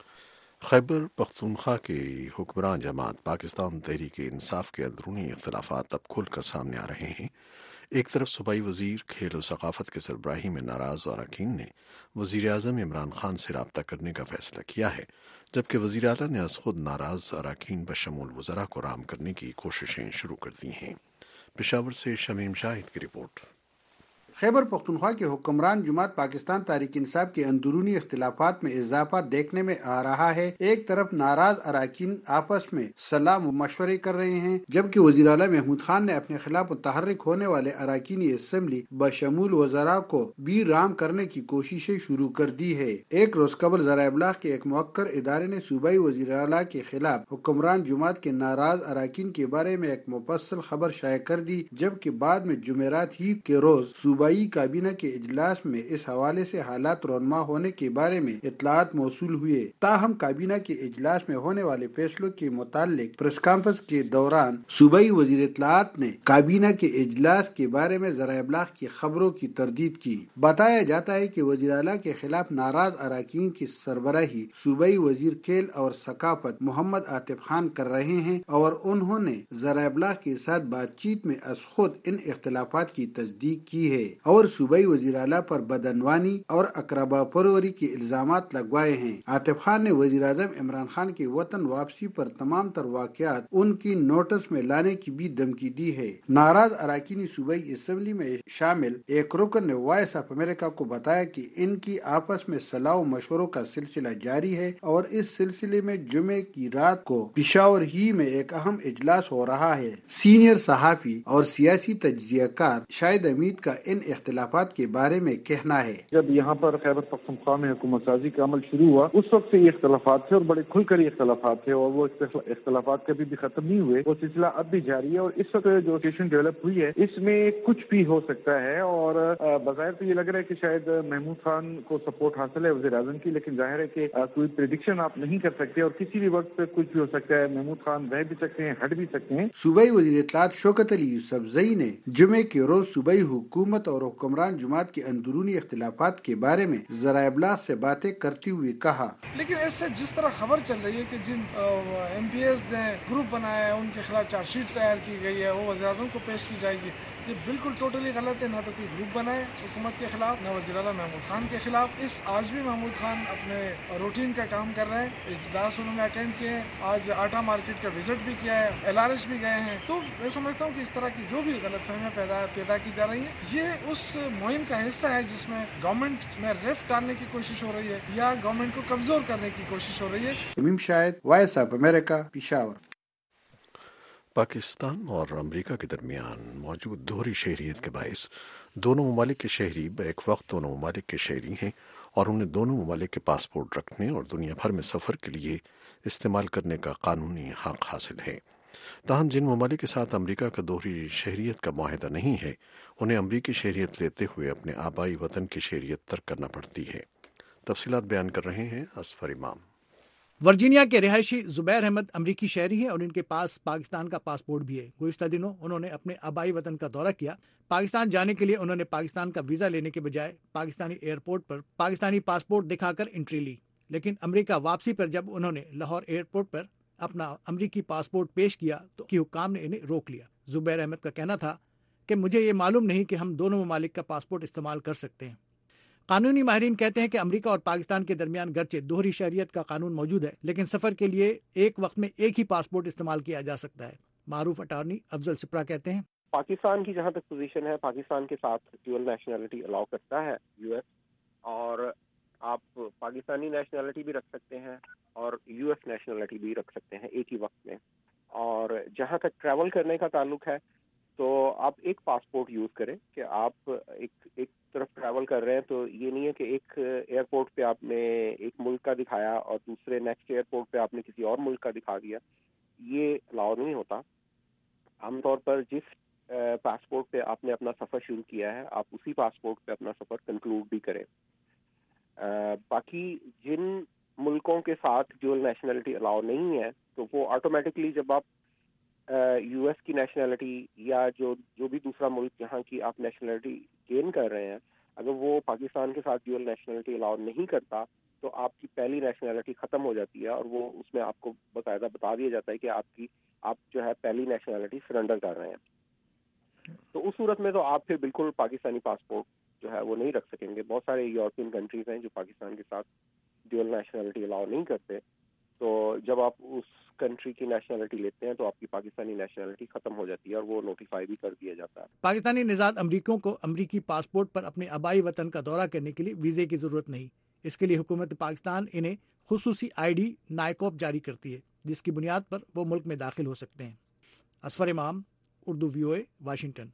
خیبر پختونخوا کے حکمراں جماعت پاکستان تحریک انصاف کے اندرونی اختلافات اب کھل کر سامنے آ رہے ہیں۔ ایک طرف صوبائی وزیر کھیل و ثقافت کے سربراہی میں ناراض اراکین نے وزیر اعظم عمران خان سے رابطہ کرنے کا فیصلہ کیا ہے، جبکہ وزیر اعلیٰ نے از خود ناراض اراکین بشمول وزراء کو رام کرنے کی کوششیں شروع کر دی ہیں۔ پشاور سے شمیم شاہد کی رپورٹ۔ خیبر پختونخوا کے حکمران جماعت پاکستان تحریک انصاف کے اندرونی اختلافات میں اضافہ دیکھنے میں آ رہا ہے۔ ایک طرف ناراض اراکین آپس میں صلاح و مشورے کر رہے ہیں، جبکہ وزیر اعلیٰ محمود خان نے اپنے خلاف متحرک ہونے والے اراکینی اسمبلی بشمول وزراء کو بھی رام کرنے کی کوششیں شروع کر دی ہے۔ ایک روز قبل ذرائع ابلاغ کے ایک موقر ادارے نے صوبائی وزیر اعلیٰ کے خلاف حکمران جماعت کے ناراض اراکین کے بارے میں ایک مفصل خبر شائع کر دی، جبکہ بعد میں جمعرات ہی کے روز صوبائی صوبائی کابینہ کے اجلاس میں اس حوالے سے حالات رونما ہونے کے بارے میں اطلاعات موصول ہوئے، تاہم کابینہ کے اجلاس میں ہونے والے فیصلوں کے متعلق پریس کانفرنس کے دوران صوبائی وزیر اطلاعات نے کابینہ کے اجلاس کے بارے میں ذرائع ابلاغ کی خبروں کی تردید کی۔ بتایا جاتا ہے کہ وزیر اعلیٰ کے خلاف ناراض اراکین کی سربراہی صوبائی وزیر کھیل اور ثقافت محمد عاطف خان کر رہے ہیں، اور انہوں نے ذرائع ابلاغ کے ساتھ بات چیت میں از خود ان اختلافات کی تصدیق کی ہے اور صوبائی وزیر اعلیٰ پر بدعنوانی اور اقربا پروری کے الزامات لگوائے ہیں۔ عاطف خان نے وزیر اعظم عمران خان کے وطن واپسی پر تمام تر واقعات ان کی نوٹس میں لانے کی بھی دھمکی دی ہے۔ ناراض اراکین صوبائی اسمبلی میں شامل ایک رکن نے وائس آف امریکہ کو بتایا کہ ان کی آپس میں صلاح و مشوروں کا سلسلہ جاری ہے اور اس سلسلے میں جمعے کی رات کو پشاور ہی میں ایک اہم اجلاس ہو رہا ہے۔ سینئر صحافی اور سیاسی تجزیہ کار شاہد حمید کا ان اختلافات کے بارے میں کہنا ہے۔ جب یہاں پر خیبر پختونخوا میں حکومت سازی کا عمل شروع ہوا اس وقت سے یہ اختلافات تھے اور بڑے کھل کر یہ اختلافات تھے، اور وہ اختلافات کبھی بھی ختم نہیں ہوئے، وہ سلسلہ اب بھی جاری ہے، اور اس وقت جو سچویشن ڈیولپ ہوئی ہے اس میں کچھ بھی ہو سکتا ہے، اور بظاہر تو یہ لگ رہا ہے کہ شاید محمود خان کو سپورٹ حاصل ہے وزیر اعظم کی، لیکن ظاہر ہے کہ کوئی پریڈکشن آپ نہیں کر سکتے اور کسی بھی وقت پہ کچھ بھی ہو سکتا ہے۔ محمود خان رہ بھی سکتے ہیں، ہٹ بھی سکتے ہیں۔ صوبائی وزیر اطلاعات شوکت علی یوسفزئی نے جمعے کے روز صوبائی حکومت اور حکمران جماعت کے اندرونی اختلافات کے بارے میں ذرائع ابلاغ سے باتیں کرتے ہوئے کہا، لیکن اس سے جس طرح خبر چل رہی ہے کہ جن ایم پی ایس نے گروپ بنایا ہے ان کے خلاف چارج شیٹ تیار کی گئی ہے، وہ وزیر اعظم کو پیش کی جائے گی، یہ بالکل ٹوٹلی غلط ہے۔ نہ تو کوئی گروپ بنا ہے حکومت کے خلاف، نہ وزیر اعلیٰ محمود خان کے خلاف۔ آج بھی محمود خان اپنے روٹین کا کام کر رہے ہیں، اجلاس انہوں نے اٹینڈ کیے ہیں، آج آٹا مارکیٹ کا وزٹ بھی کیا ہے، ایل آر ایس بھی گئے ہیں۔ تو میں سمجھتا ہوں کہ اس طرح کی جو بھی غلط فہمیاں پیدا کی جا رہی ہیں یہ اس مہم کا حصہ ہے جس میں گورنمنٹ میں ریف ڈالنے کی کوشش ہو رہی ہے یا گورنمنٹ کو کمزور کرنے کی کوشش ہو رہی ہے۔ Tameem Shahid, Voice of America, Peshawar. Pakistan اور امریکہ کے درمیان موجود دوہری شہریت کے باعث دونوں ممالک کے شہری بیک وقت دونوں ممالک کے شہری ہیں اور انہیں دونوں ممالک کے پاسپورٹ رکھنے اور دنیا بھر میں سفر کے لیے استعمال کرنے کا قانونی حق حاصل ہے۔ تاہم جن ممالک کے ساتھ امریکہ کا دوہری شہریت کا معاہدہ نہیں ہے انہیں امریکی شہریت لیتے ہوئے اپنے آبائی وطن کی شہریت ترک کرنا پڑتی ہے۔ تفصیلات بیان کر رہے ہیں اصفر امام۔ ورجینیا کے رہائشی زبیر احمد امریکی شہری ہیں اور ان کے پاس پاکستان کا پاسپورٹ بھی ہے۔ گزشتہ دنوں انہوں نے اپنے آبائی وطن کا دورہ کیا۔ پاکستان جانے کے لیے انہوں نے پاکستان کا ویزا لینے کے بجائے پاکستانی ایئرپورٹ پر پاکستانی پاسپورٹ دکھا کر انٹری لی، لیکن امریکہ واپسی پر جب انہوں نے لاہور ایئرپورٹ پر اپنا امریکی پاسپورٹ پیش کیا تو کی حکام نے انہیں روک لیا۔ زبیر احمد کا کہنا تھا کہ مجھے یہ معلوم نہیں کہ ہم دونوں ممالک کا پاسپورٹ استعمال کر سکتے ہیں۔ قانونی ماہرین کہتے ہیں کہ امریکہ اور پاکستان کے درمیان گرچہ دوہری شہریت کا قانون موجود ہے لیکن سفر کے لیے ایک وقت میں ایک ہی پاسپورٹ استعمال کیا جا سکتا ہے۔ معروف اٹارنی افضل سپرا کہتے ہیں، پاکستان کی جہاں تک پوزیشن ہے، پاکستان کے ساتھ ڈیول نیشنلٹی الاؤ کرتا ہے یو ایس، اور آپ پاکستانی نیشنلٹی بھی رکھ سکتے ہیں اور یو ایس نیشنلٹی بھی رکھ سکتے ہیں ایک ہی وقت میں۔ اور جہاں تک ٹریول کرنے کا تعلق ہے تو آپ ایک پاسپورٹ یوز کریں کہ آپ ایک طرف ٹریول کر رہے ہیں تو یہ نہیں ہے کہ ایک ایئرپورٹ پہ آپ نے ایک ملک کا دکھایا اور دوسرے نیکسٹ ایئرپورٹ پہ آپ نے کسی اور ملک کا دکھا دیا، یہ الاؤ نہیں ہوتا۔ عام طور پر جس پاسپورٹ پہ آپ نے اپنا سفر شروع کیا ہے آپ اسی پاسپورٹ پہ اپنا سفر کنکلوڈ بھی کریں۔ باقی جن ملکوں کے ساتھ ڈیول نیشنلٹی الاؤ نہیں ہے تو وہ آٹومیٹکلی جب آپ یو ایس کی نیشنلٹی یا جو بھی دوسرا ملک جہاں کی آپ نیشنلٹی گین کر رہے ہیں اگر وہ پاکستان کے ساتھ ڈیول نیشنلٹی الاؤ نہیں کرتا تو آپ کی پہلی نیشنلٹی ختم ہو جاتی ہے، اور وہ اس میں آپ کو باقاعدہ بتا دیا جاتا ہے کہ آپ جو ہے پہلی نیشنلٹی سرنڈر کر رہے ہیں۔ تو اس صورت میں تو آپ پھر بالکل پاکستانی پاسپورٹ جو ہے وہ نہیں رکھ سکیں گے۔ بہت سارے یورپین کنٹریز ہیں جو پاکستان کے ساتھ ڈیول نیشنلٹی الاؤ نہیں کرتے، تو جب آپ اس کنٹری کی نیشنلٹی لیتے ہیں تو آپ کی پاکستانی نیشنلٹی ختم ہو جاتی ہے اور وہ نوٹیفائی بھی کر دیا جاتا ہے۔ پاکستانی نژاد امریکیوں کو امریکی پاسپورٹ پر اپنے آبائی وطن کا دورہ کرنے کے لیے ویزے کی ضرورت نہیں۔ اس کے لیے حکومت پاکستان انہیں خصوصی آئی ڈی نائکوپ جاری کرتی ہے جس کی بنیاد پر وہ ملک میں داخل ہو سکتے ہیں۔ اصفر امام، اردو VOA، واشنگٹن۔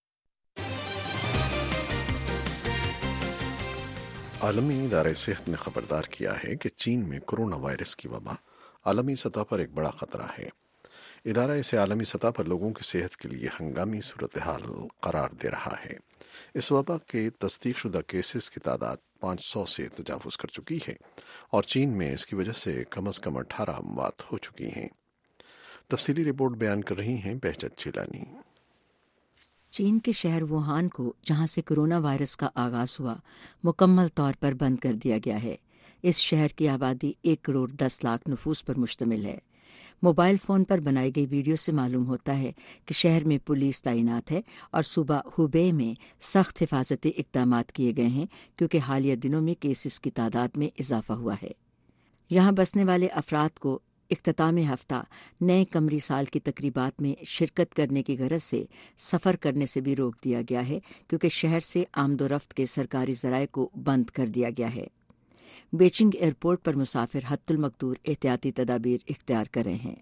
عالمی ادارہ صحت نے خبردار کیا ہے کہ چین میں کرونا وائرس کی وبا عالمی سطح پر ایک بڑا خطرہ ہے۔ ادارہ اسے عالمی سطح پر لوگوں کی صحت کے لیے ہنگامی صورتحال قرار دے رہا ہے۔ اس وبا کے تصدیق شدہ کیسز کی تعداد 500 سے تجاوز کر چکی ہے اور چین میں اس کی وجہ سے کم از کم 18 اموات ہو چکی ہیں۔ تفصیلی رپورٹ بیان کر رہی ہیں بہجت جیلانی۔ چین کے شہر ووہان کو، جہاں سے کرونا وائرس کا آغاز ہوا، مکمل طور پر بند کر دیا گیا ہے۔ اس شہر کی آبادی 1,10,00,000 نفوس پر مشتمل ہے۔ موبائل فون پر بنائی گئی ویڈیو سے معلوم ہوتا ہے کہ شہر میں پولیس تعینات ہے اور صوبہ ہوبے میں سخت حفاظتی اقدامات کیے گئے ہیں کیونکہ حالیہ دنوں میں کیسز کی تعداد میں اضافہ ہوا ہے۔ یہاں بسنے والے افراد کو اختتام ہفتہ نئے قمری سال کی تقریبات میں شرکت کرنے کی غرض سے سفر کرنے سے بھی روک دیا گیا ہے کیونکہ شہر سے آمد و رفت کے سرکاری ذرائع کو بند کر دیا گیا ہے۔ بیجنگ ایئرپورٹ پر مسافر حد المقدور احتیاطی تدابیر اختیار کر رہے ہیں۔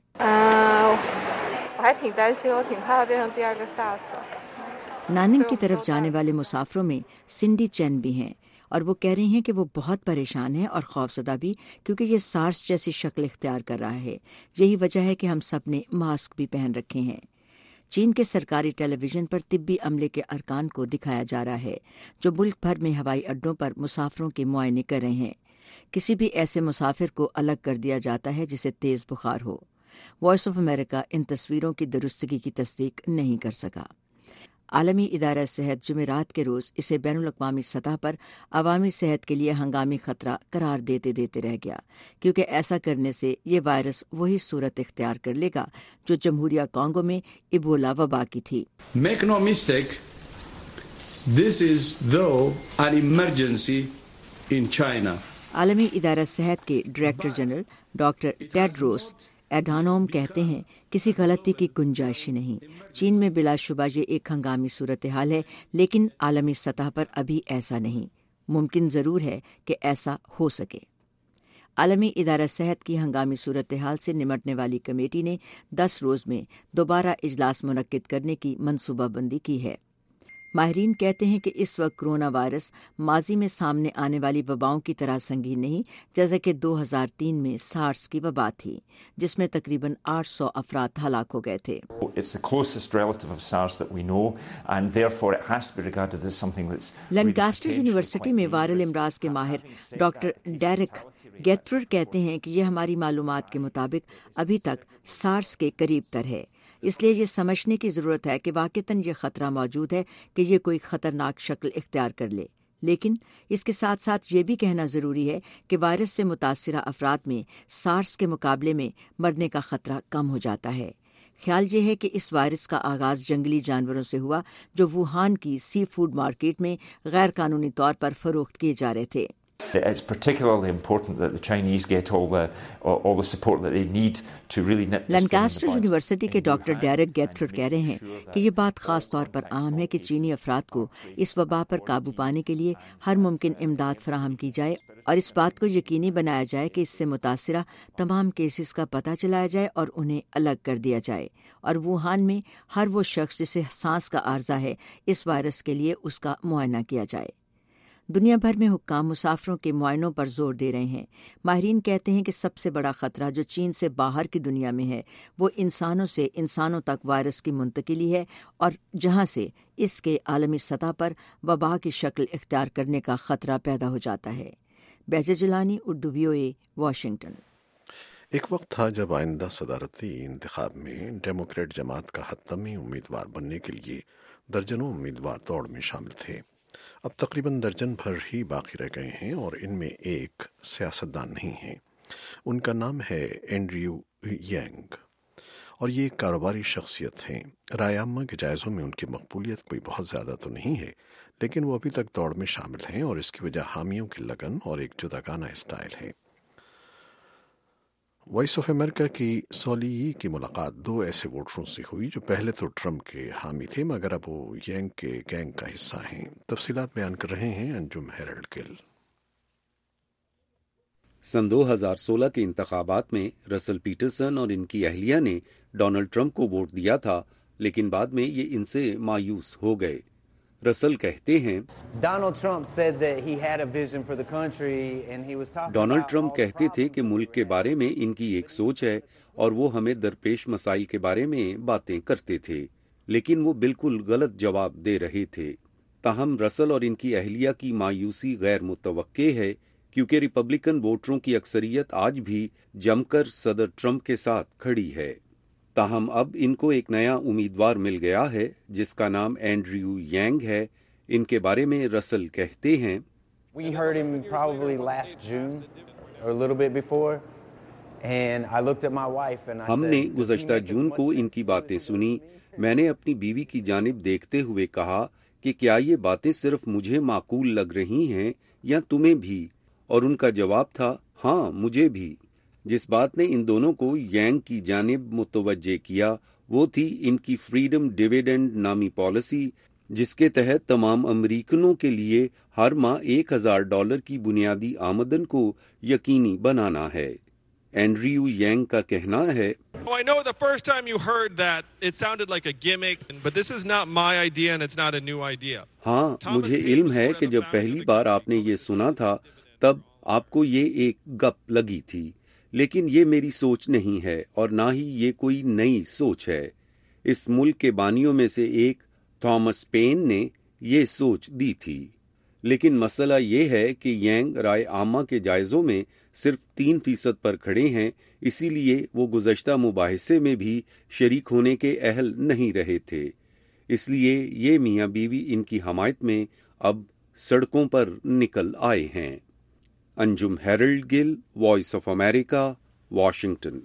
ناننگ کی طرف جانے والے مسافروں میں سنڈی چین بھی ہیں اور وہ کہہ رہی ہیں کہ وہ بہت پریشان ہیں اور خوفزدہ بھی کیونکہ یہ سارس جیسی شکل اختیار کر رہا ہے۔ یہی وجہ ہے کہ ہم سب نے ماسک بھی پہن رکھے ہیں۔ چین کے سرکاری ٹیلی ویژن پر طبی عملے کے ارکان کو دکھایا جا رہا ہے جو ملک بھر میں ہوائی اڈوں پر مسافروں کے معائنے کر رہے ہیں۔ کسی بھی ایسے مسافر کو الگ کر دیا جاتا ہے جسے تیز بخار ہو۔ وائس آف امریکہ ان تصویروں کی درستگی کی تصدیق نہیں کر سکا۔ عالمی ادارہ صحت جمعرات کے روز اسے بین الاقوامی سطح پر عوامی صحت کے لیے ہنگامی خطرہ قرار دیتے رہ گیا کیونکہ ایسا کرنے سے یہ وائرس وہی صورت اختیار کر لے گا جو جمہوریہ کانگو میں ایبولا وبا کی تھی۔ Make no mistake, this is though an emergency in China. عالمی ادارہ صحت کے director general doctor Tedros Adhanom کہتے ہیں کسی غلطی کی گنجائش ہی نہیں۔ چین میں بلا شبہ یہ ایک ہنگامی صورتحال ہے لیکن عالمی سطح پر ابھی ایسا نہیں۔ ممکن ضرور ہے کہ ایسا ہو سکے۔ عالمی ادارہ صحت کی ہنگامی صورتحال سے نمٹنے والی کمیٹی نے 10 روز میں دوبارہ اجلاس منعقد کرنے کی منصوبہ بندی کی ہے۔ ماہرین کہتے ہیں کہ اس وقت کرونا وائرس ماضی میں سامنے آنے والی وباؤں کی طرح سنگین نہیں، جیسا کہ 2003 میں سارس کی وبا تھی جس میں تقریباً 800 افراد ہلاک ہو گئے تھے۔ لنکاسٹر یونیورسٹی میں وائرل امراض کے ماہر ڈاکٹر ڈیرک گیتفرڈ کہتے ہیں کہ یہ ہماری معلومات کے مطابق ابھی تک سارس کے قریب تر ہے، اس لیے یہ سمجھنے کی ضرورت ہے کہ واقعتاً یہ خطرہ موجود ہے کہ یہ کوئی خطرناک شکل اختیار کر لے، لیکن اس کے ساتھ ساتھ یہ بھی کہنا ضروری ہے کہ وائرس سے متاثرہ افراد میں سارس کے مقابلے میں مرنے کا خطرہ کم ہو جاتا ہے۔ خیال یہ ہے کہ اس وائرس کا آغاز جنگلی جانوروں سے ہوا جو ووہان کی سی فوڈ مارکیٹ میں غیر قانونی طور پر فروخت کیے جا رہے تھے۔ It's particularly important that the Chinese get all the support that they need to really nip this thing in the Lancaster bud. University کے ڈاکٹر ڈیرک گیتفرڈ کہہ رہے ہیں کہ یہ بات خاص طور پر عام ہے کہ چینی افراد کو اس وبا پر قابو پانے کے لیے ہر ممکن امداد فراہم کی جائے اور اس بات کو یقینی بنایا جائے کہ اس سے متاثرہ تمام کیسز کا پتہ چلایا جائے اور انہیں الگ کر دیا جائے، اور ووہان میں ہر وہ شخص جسے سانس کا عارضہ ہے اس وائرس کے لیے اس کا معائنہ کیا جائے۔ دنیا بھر میں حکام مسافروں کے معائنوں پر زور دے رہے ہیں۔ ماہرین کہتے ہیں کہ سب سے بڑا خطرہ جو چین سے باہر کی دنیا میں ہے وہ انسانوں سے انسانوں تک وائرس کی منتقلی ہے اور جہاں سے اس کے عالمی سطح پر وبا کی شکل اختیار کرنے کا خطرہ پیدا ہو جاتا ہے۔ Behjat Jilani, Urdu VOA، Washington. ایک وقت تھا جب آئندہ صدارتی انتخاب میں ڈیموکریٹ جماعت کا حتمی امیدوار بننے کے لیے درجنوں امیدوار دوڑ میں شامل تھے۔ اب تقریباً درجن بھر ہی باقی رہ گئے ہیں اور ان میں ایک سیاستدان نہیں ہیں۔ ان کا نام ہے اینڈریو ینگ اور یہ ایک کاروباری شخصیت ہیں۔ رائے عامہ کے جائزوں میں ان کی مقبولیت کوئی بہت زیادہ تو نہیں ہے، لیکن وہ ابھی تک دوڑ میں شامل ہیں اور اس کی وجہ حامیوں کی لگن اور ایک جداگانہ اسٹائل ہے۔ وائس آف امریکہ کی سولی یی کی ملاقات 2 ایسے ووٹروں سے ہوئی جو پہلے تو ٹرمپ کے حامی تھے مگر اب وہ ینگ کے گینگ کا حصہ ہیں۔ تفصیلات بیان کر رہے ہیں انجم ہیرلڈ گل۔ سن 2016 کے انتخابات میں رسل پیٹرسن اور ان کی اہلیہ نے ڈونلڈ ٹرمپ کو ووٹ دیا تھا، لیکن بعد میں یہ ان سے مایوس ہو گئے۔ रसल कहते हैं, डोनाल्ड ट्रंप कहते थे कि मुल्क के बारे में इनकी एक सोच है और वो हमें दरपेश मसाइल के बारे में बातें करते थे, लेकिन वो बिल्कुल गलत जवाब दे रहे थे। ताहम रसल और इनकी अहलिया की मायूसी गैर मुतवक्के है, क्योंकि रिपब्लिकन वोटरों की अक्सरियत आज भी जमकर सदर ट्रंप के साथ खड़ी है। ताहम अब इनको एक नया उम्मीदवार मिल गया है जिसका नाम एंड्रयू यांग है। इनके बारे में रसल कहते हैं, We heard him probably last June or a little bit before, and I looked at my wife and I हमने said, गुज़श्ता जून को इनकी बातें सुनी। मैंने अपनी बीवी की जानिब देखते हुए कहा कि क्या ये बातें सिर्फ मुझे माकूल लग रही हैं या तुम्हें भी, और उनका जवाब था हाँ मुझे भी। जिस बात ने इन दोनों को यांग की जानिब मुतवज्जे किया वो थी इनकी फ्रीडम डिविडेंड नामी पॉलिसी, जिसके तहत तमाम अमरीकनों के लिए हर माह $1,000 की बुनियादी आमदन को यकीनी बनाना है। एंड्रयू यांग का कहना है, I know the first time you heard that it sounded like a gimmick, but this is not my idea and it's not a new idea. हाँ, मुझे इल्म है कि जब पहली बार आपने ये सुना था तब आपको ये एक गप लगी थी, लेकिन ये मेरी सोच नहीं है और ना ही ये कोई नई सोच है। इस मुल्क के बानियों में से एक थॉमस पेन ने ये सोच दी थी। लेकिन मसला ये है कि यांग राय आमा के जायज़ों में सिर्फ 3% पर खड़े हैं, इसीलिए वो गुज़श्ता मुबाहिसे में भी शरीक होने के अहल नहीं रहे थे। इसलिए ये मियाँ बीवी इनकी हमायत में अब सड़कों पर निकल आए हैं। Anjum Harold Gill, Voice of America, Washington.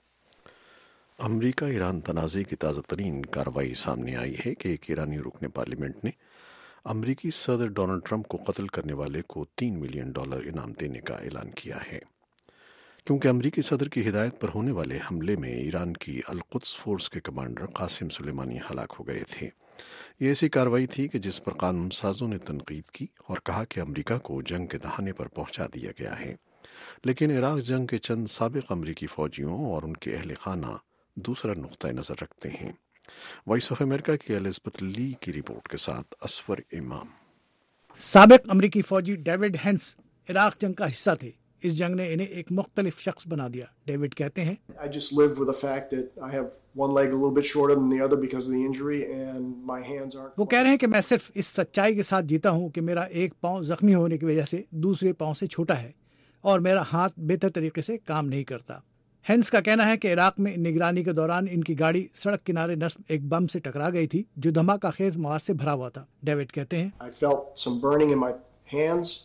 अमरीका ईरान तनाज़े की ताज़ा तरीन कार्रवाई सामने आई है कि एक ईरानी रुकने पार्लियामेंट ने अमरीकी सदर डोनाल्ड ट्रंप को कत्ल करने वाले को $3 मिलियन इनाम देने का ऐलान किया है, क्योंकि अमरीकी सदर की हिदायत पर होने वाले हमले में ईरान की अल-कुद्स फोर्स के कमांडर कासिम सुलेमानी हलाक हो गए थे। ये ऐसी कार्रवाई थी कि जिस पर कानून साजों ने तनकीद की और कहा कि अमरीका को जंग के दहाने पर पहुंचा दिया गया है, लेकिन इराक जंग के चंद साबिक अमरीकी फौजियों और उनके अहल खाना दूसरा नुक्ता नज़र रखते हैं। वॉइस ऑफ अमेरिका की एलिज़ाबेथ ली की रिपोर्ट के साथ असफर इमाम। साबिक अमरीकी फौजी डेविड हेंस इराक जंग का हिस्सा थे। इस जंग ने इन्हें एक मुख्तलिफ शख्स बना दिया। डेविड कहते हैं, I just live with the fact that I have one leg a little bit shorter than the other because of the injury and my hands aren't. वो कह रहे हैं कि मैं सिर्फ इस सच्चाई के साथ जीता हूँ कि मेरा एक पाँव जख्मी होने की वजह से दूसरे पाँव से छोटा है और मेरा हाथ बेहतर तरीके से काम नहीं करता। हेंस का कहना है कि इराक में निगरानी के दौरान इनकी गाड़ी सड़क किनारे नस्ब एक बम से टकरा गई थी जो धमाका खेज मवाद से भरा हुआ था। डेविड कहते हैं, I felt some burning in my hands,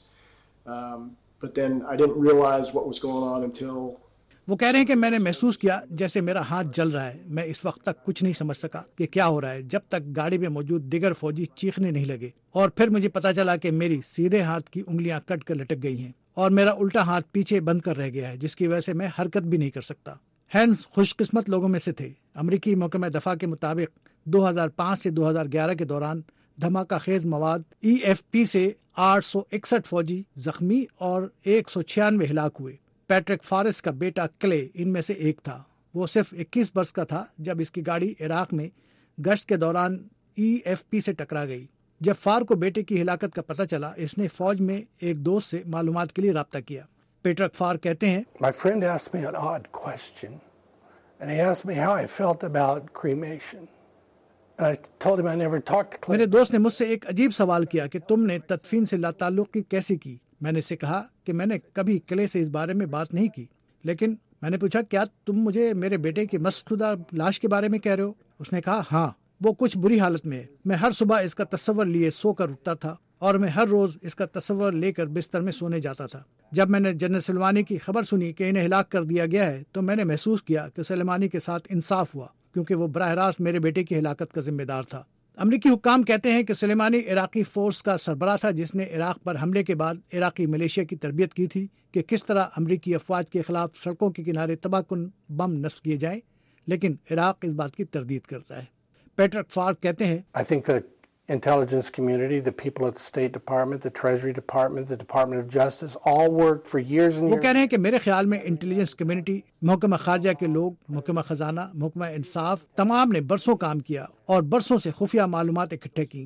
but then I didn't realize what was going on until. वो कह रहे हैं कि मैंने महसूस किया जैसे मेरा हाथ जल रहा है। मैं इस वक्त तक कुछ नहीं समझ सका कि क्या हो रहा है जब तक गाड़ी में मौजूद दिगर फौजी चीखने नहीं लगे, और फिर मुझे पता चला कि मेरी सीधे हाथ की उंगलियां कट कर लटक गई हैं और मेरा उल्टा हाथ पीछे बंद कर रह गया है, जिसकी वजह से मैं हरकत भी नहीं कर सकता। हेंस खुशकिस्मत लोगों में से थे। अमरीकी महकमा दफा के मुताबिक 2005 से 2011 के दौरान धमाका खेज मवाद EFP से 861 फौजी जख्मी और 196 हिलाक हुए। पैट्रिक फारिस का बेटा क्ले इनमें से एक था। वो सिर्फ 21 वर्ष का था जब इसकी गाड़ी इराक में गश्त के दौरान EFP से टकरा गई। जब फार को बेटे की हिलाकत का पता चला, इसने फौज में एक दोस्त से मालूमात के लिए राब्ता किया। पैट्रिक फार कहते हैं, My friend asked me an odd question, and he asked me how I felt about cremation. And I told him I never talked to Clay. मेरे दोस्त ने मुझसे एक अजीब सवाल किया कि तुमने तदफीन से लाताल्लुकी कैसे की। मैंने इससे कहा कि मैंने कभी क्ले से इस बारे में बात नहीं की, लेकिन मैंने पूछा क्या तुम मुझे मेरे बेटे की मस्कुदा लाश के बारे में कह रहे हो? उसने कहा हाँ, वो कुछ बुरी हालत में है। मैं हर सुबह इसका तस्वर लिए सोकर उठता था और मैं हर रोज इसका तस्वर लेकर बिस्तर में सोने जाता था। जब मैंने जनरल सुलेमानी की खबर सुनी कि इन्हें हिलाक कर दिया गया है तो मैंने महसूस किया कि सुलेमानी के साथ इंसाफ हुआ, क्योंकि वो बराह रास्त मेरे बेटे की हिलाकत का जिम्मेदार था। अमरीकी हुक्काम कहते हैं कि सुलेमानी इराकी फोर्स का सरबराह था जिसने इराक पर हमले के बाद इराकी मलेशिया की तरबियत की थी कि किस तरह अमरीकी अफवाज के खिलाफ सड़कों के किनारे तबाहकुन बम नस्ब किए जाएं, लेकिन इराक इस बात की तरदीद करता है। पैट्रिक फार कहते हैं, I think the intelligence community, the people at the State Department, the Treasury Department, the Department of Justice, all worked for years and years. वो कह रहे हैं कि मेरे ख्याल में इंटेलिजेंस कम्युनिटी, महकमा खारजा के लोग, महकमा खजाना, महकमा इंसाफ, तमाम ने बरसों काम किया और बरसों से खुफिया मालूमात इकट्ठे की।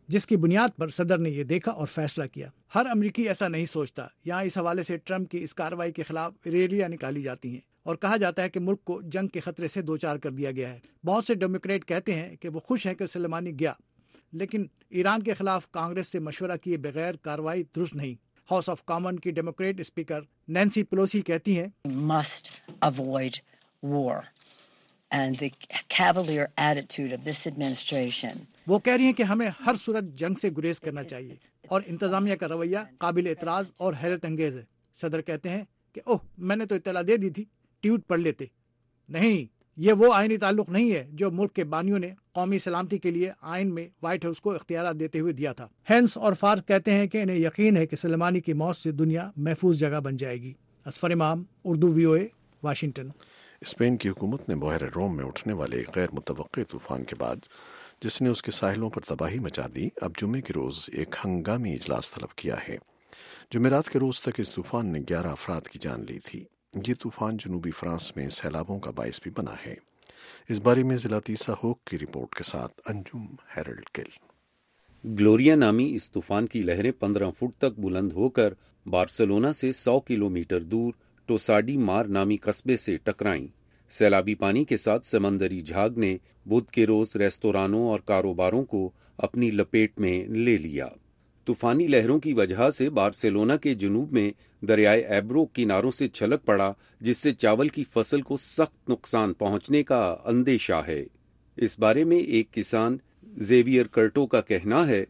جس کی بنیاد پر صدر نے یہ دیکھا اور فیصلہ کیا۔ ہر امریکی ایسا نہیں سوچتا۔ یہاں اس حوالے سے ٹرمپ کی اس کارروائی کے خلاف ریلیاں نکالی جاتی ہیں اور کہا جاتا ہے کہ ملک کو جنگ کے خطرے سے دوچار کر دیا گیا ہے۔ بہت سے ڈیموکریٹ کہتے ہیں کہ وہ خوش ہیں کہ سلیمانی گیا، لیکن ایران کے خلاف کانگریس سے مشورہ کیے بغیر کارروائی درست نہیں۔ ہاؤس آف کامن کی ڈیموکریٹ اسپیکر نینسی پیلوسی کہتی ہیں must avoid war and the cavalier attitude of this administration. وہ کہہ رہی ہیں کہ ہمیں ہر صورت جنگ سے گریز کرنا چاہیے اور انتظامیہ کا رویہ قابل اعتراض اور حیرت انگیز ہے۔ صدر کہتے ہیں کہ اوہ میں نے تو اطلاع دے دی تھی، ٹویٹ پڑھ لیتے۔ نہیں، یہ وہ آئینی تعلق نہیں ہے جو ملک کے بانیوں نے قومی سلامتی کے لیے آئین میں وائٹ ہاؤس کو اختیارات دیتے ہوئے دیا تھا۔ ہینس اور فارک کہتے ہیں کہ انہیں یقین ہے کہ سلیمانی کی موت سے دنیا محفوظ جگہ بن جائے گی۔ اصفر امام، اردو VOA، واشنگٹن۔ اسپین کی حکومت نے بحیرہ روم میں اٹھنے والے غیر متوقع طوفان کے بعد جس نے اس کے ساحلوں پر تباہی مچا دی، اب جمعے کے روز ایک ہنگامی اجلاس طلب کیا ہے۔ جمعرات کے روز تک اس طوفان نے 11 افراد کی جان لی تھی۔ یہ طوفان جنوبی فرانس میں سیلابوں کا باعث بھی بنا ہے۔ اس بارے میں ضلع تیسا ہوک کی رپورٹ کے ساتھ انجم ہیرلڈ گل۔ گلوریا نامی اس طوفان کی لہریں 15 فٹ تک بلند ہو کر بارسلونا سے 100 کلومیٹر دور ٹوساڈی مار نامی قصبے سے ٹکرائیں۔ سیلابی پانی کے ساتھ سمندری جھاگ نے بدھ کے روز ریستورانوں اور کاروباروں کو اپنی لپیٹ میں لے لیا۔ طوفانی لہروں کی وجہ سے بارسلونا کے جنوب میں دریائے ایبرو کناروں سے چھلک پڑا، جس سے چاول کی فصل کو سخت نقصان پہنچنے کا اندیشہ ہے۔ اس بارے میں ایک کسان زیویئر کرٹو کا کہنا ہے،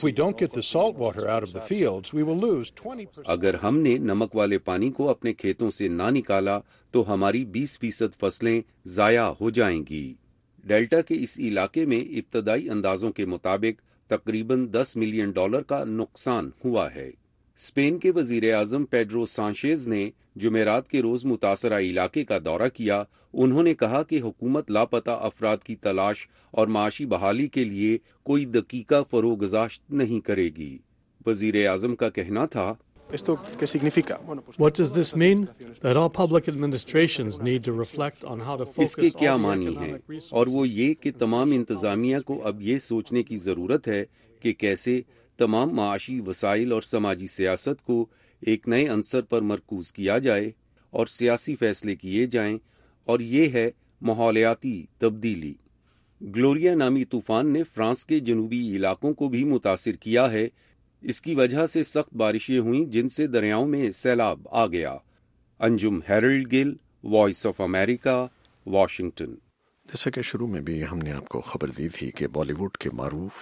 اگر ہم نے نمک والے پانی کو اپنے کھیتوں سے نہ نکالا تو ہماری 20% فصلیں ضائع ہو جائیں گی۔ ڈیلٹا کے اس علاقے میں ابتدائی اندازوں کے مطابق تقریباً $10 ملین کا نقصان ہوا ہے۔ اسپین کے وزیر اعظم پیڈرو سانچیز نے جمعرات کے روز متاثرہ علاقے کا دورہ کیا۔ انہوں نے کہا کہ حکومت لاپتہ افراد کی تلاش اور معاشی بحالی کے لیے کوئی دقیقہ فروگزاشت نہیں کرے گی۔ وزیر اعظم کا کہنا تھا، What does this mean? That all public administrations need to reflect on how to focus اس کے کیا all the معنی economic ہیں؟ resources. اور وہ یہ کہ تمام انتظامیہ کو اب یہ سوچنے کی ضرورت ہے کہ کیسے تمام معاشی وسائل اور سماجی سیاست کو ایک نئے عنصر پر مرکوز کیا جائے اور سیاسی فیصلے کیے جائیں، اور یہ ہے ماحولیاتی تبدیلی۔ گلوریا نامی طوفان نے فرانس کے جنوبی علاقوں کو بھی متاثر کیا ہے۔ اس کی وجہ سے سخت بارشیں ہوئیں جن سے دریاؤں میں سیلاب آ گیا۔ Anjum Harold Gill, Voice of America, Washington. جیسا کہ شروع میں بھی ہم نے آپ کو خبر دی تھی کہ بالی ووڈ کے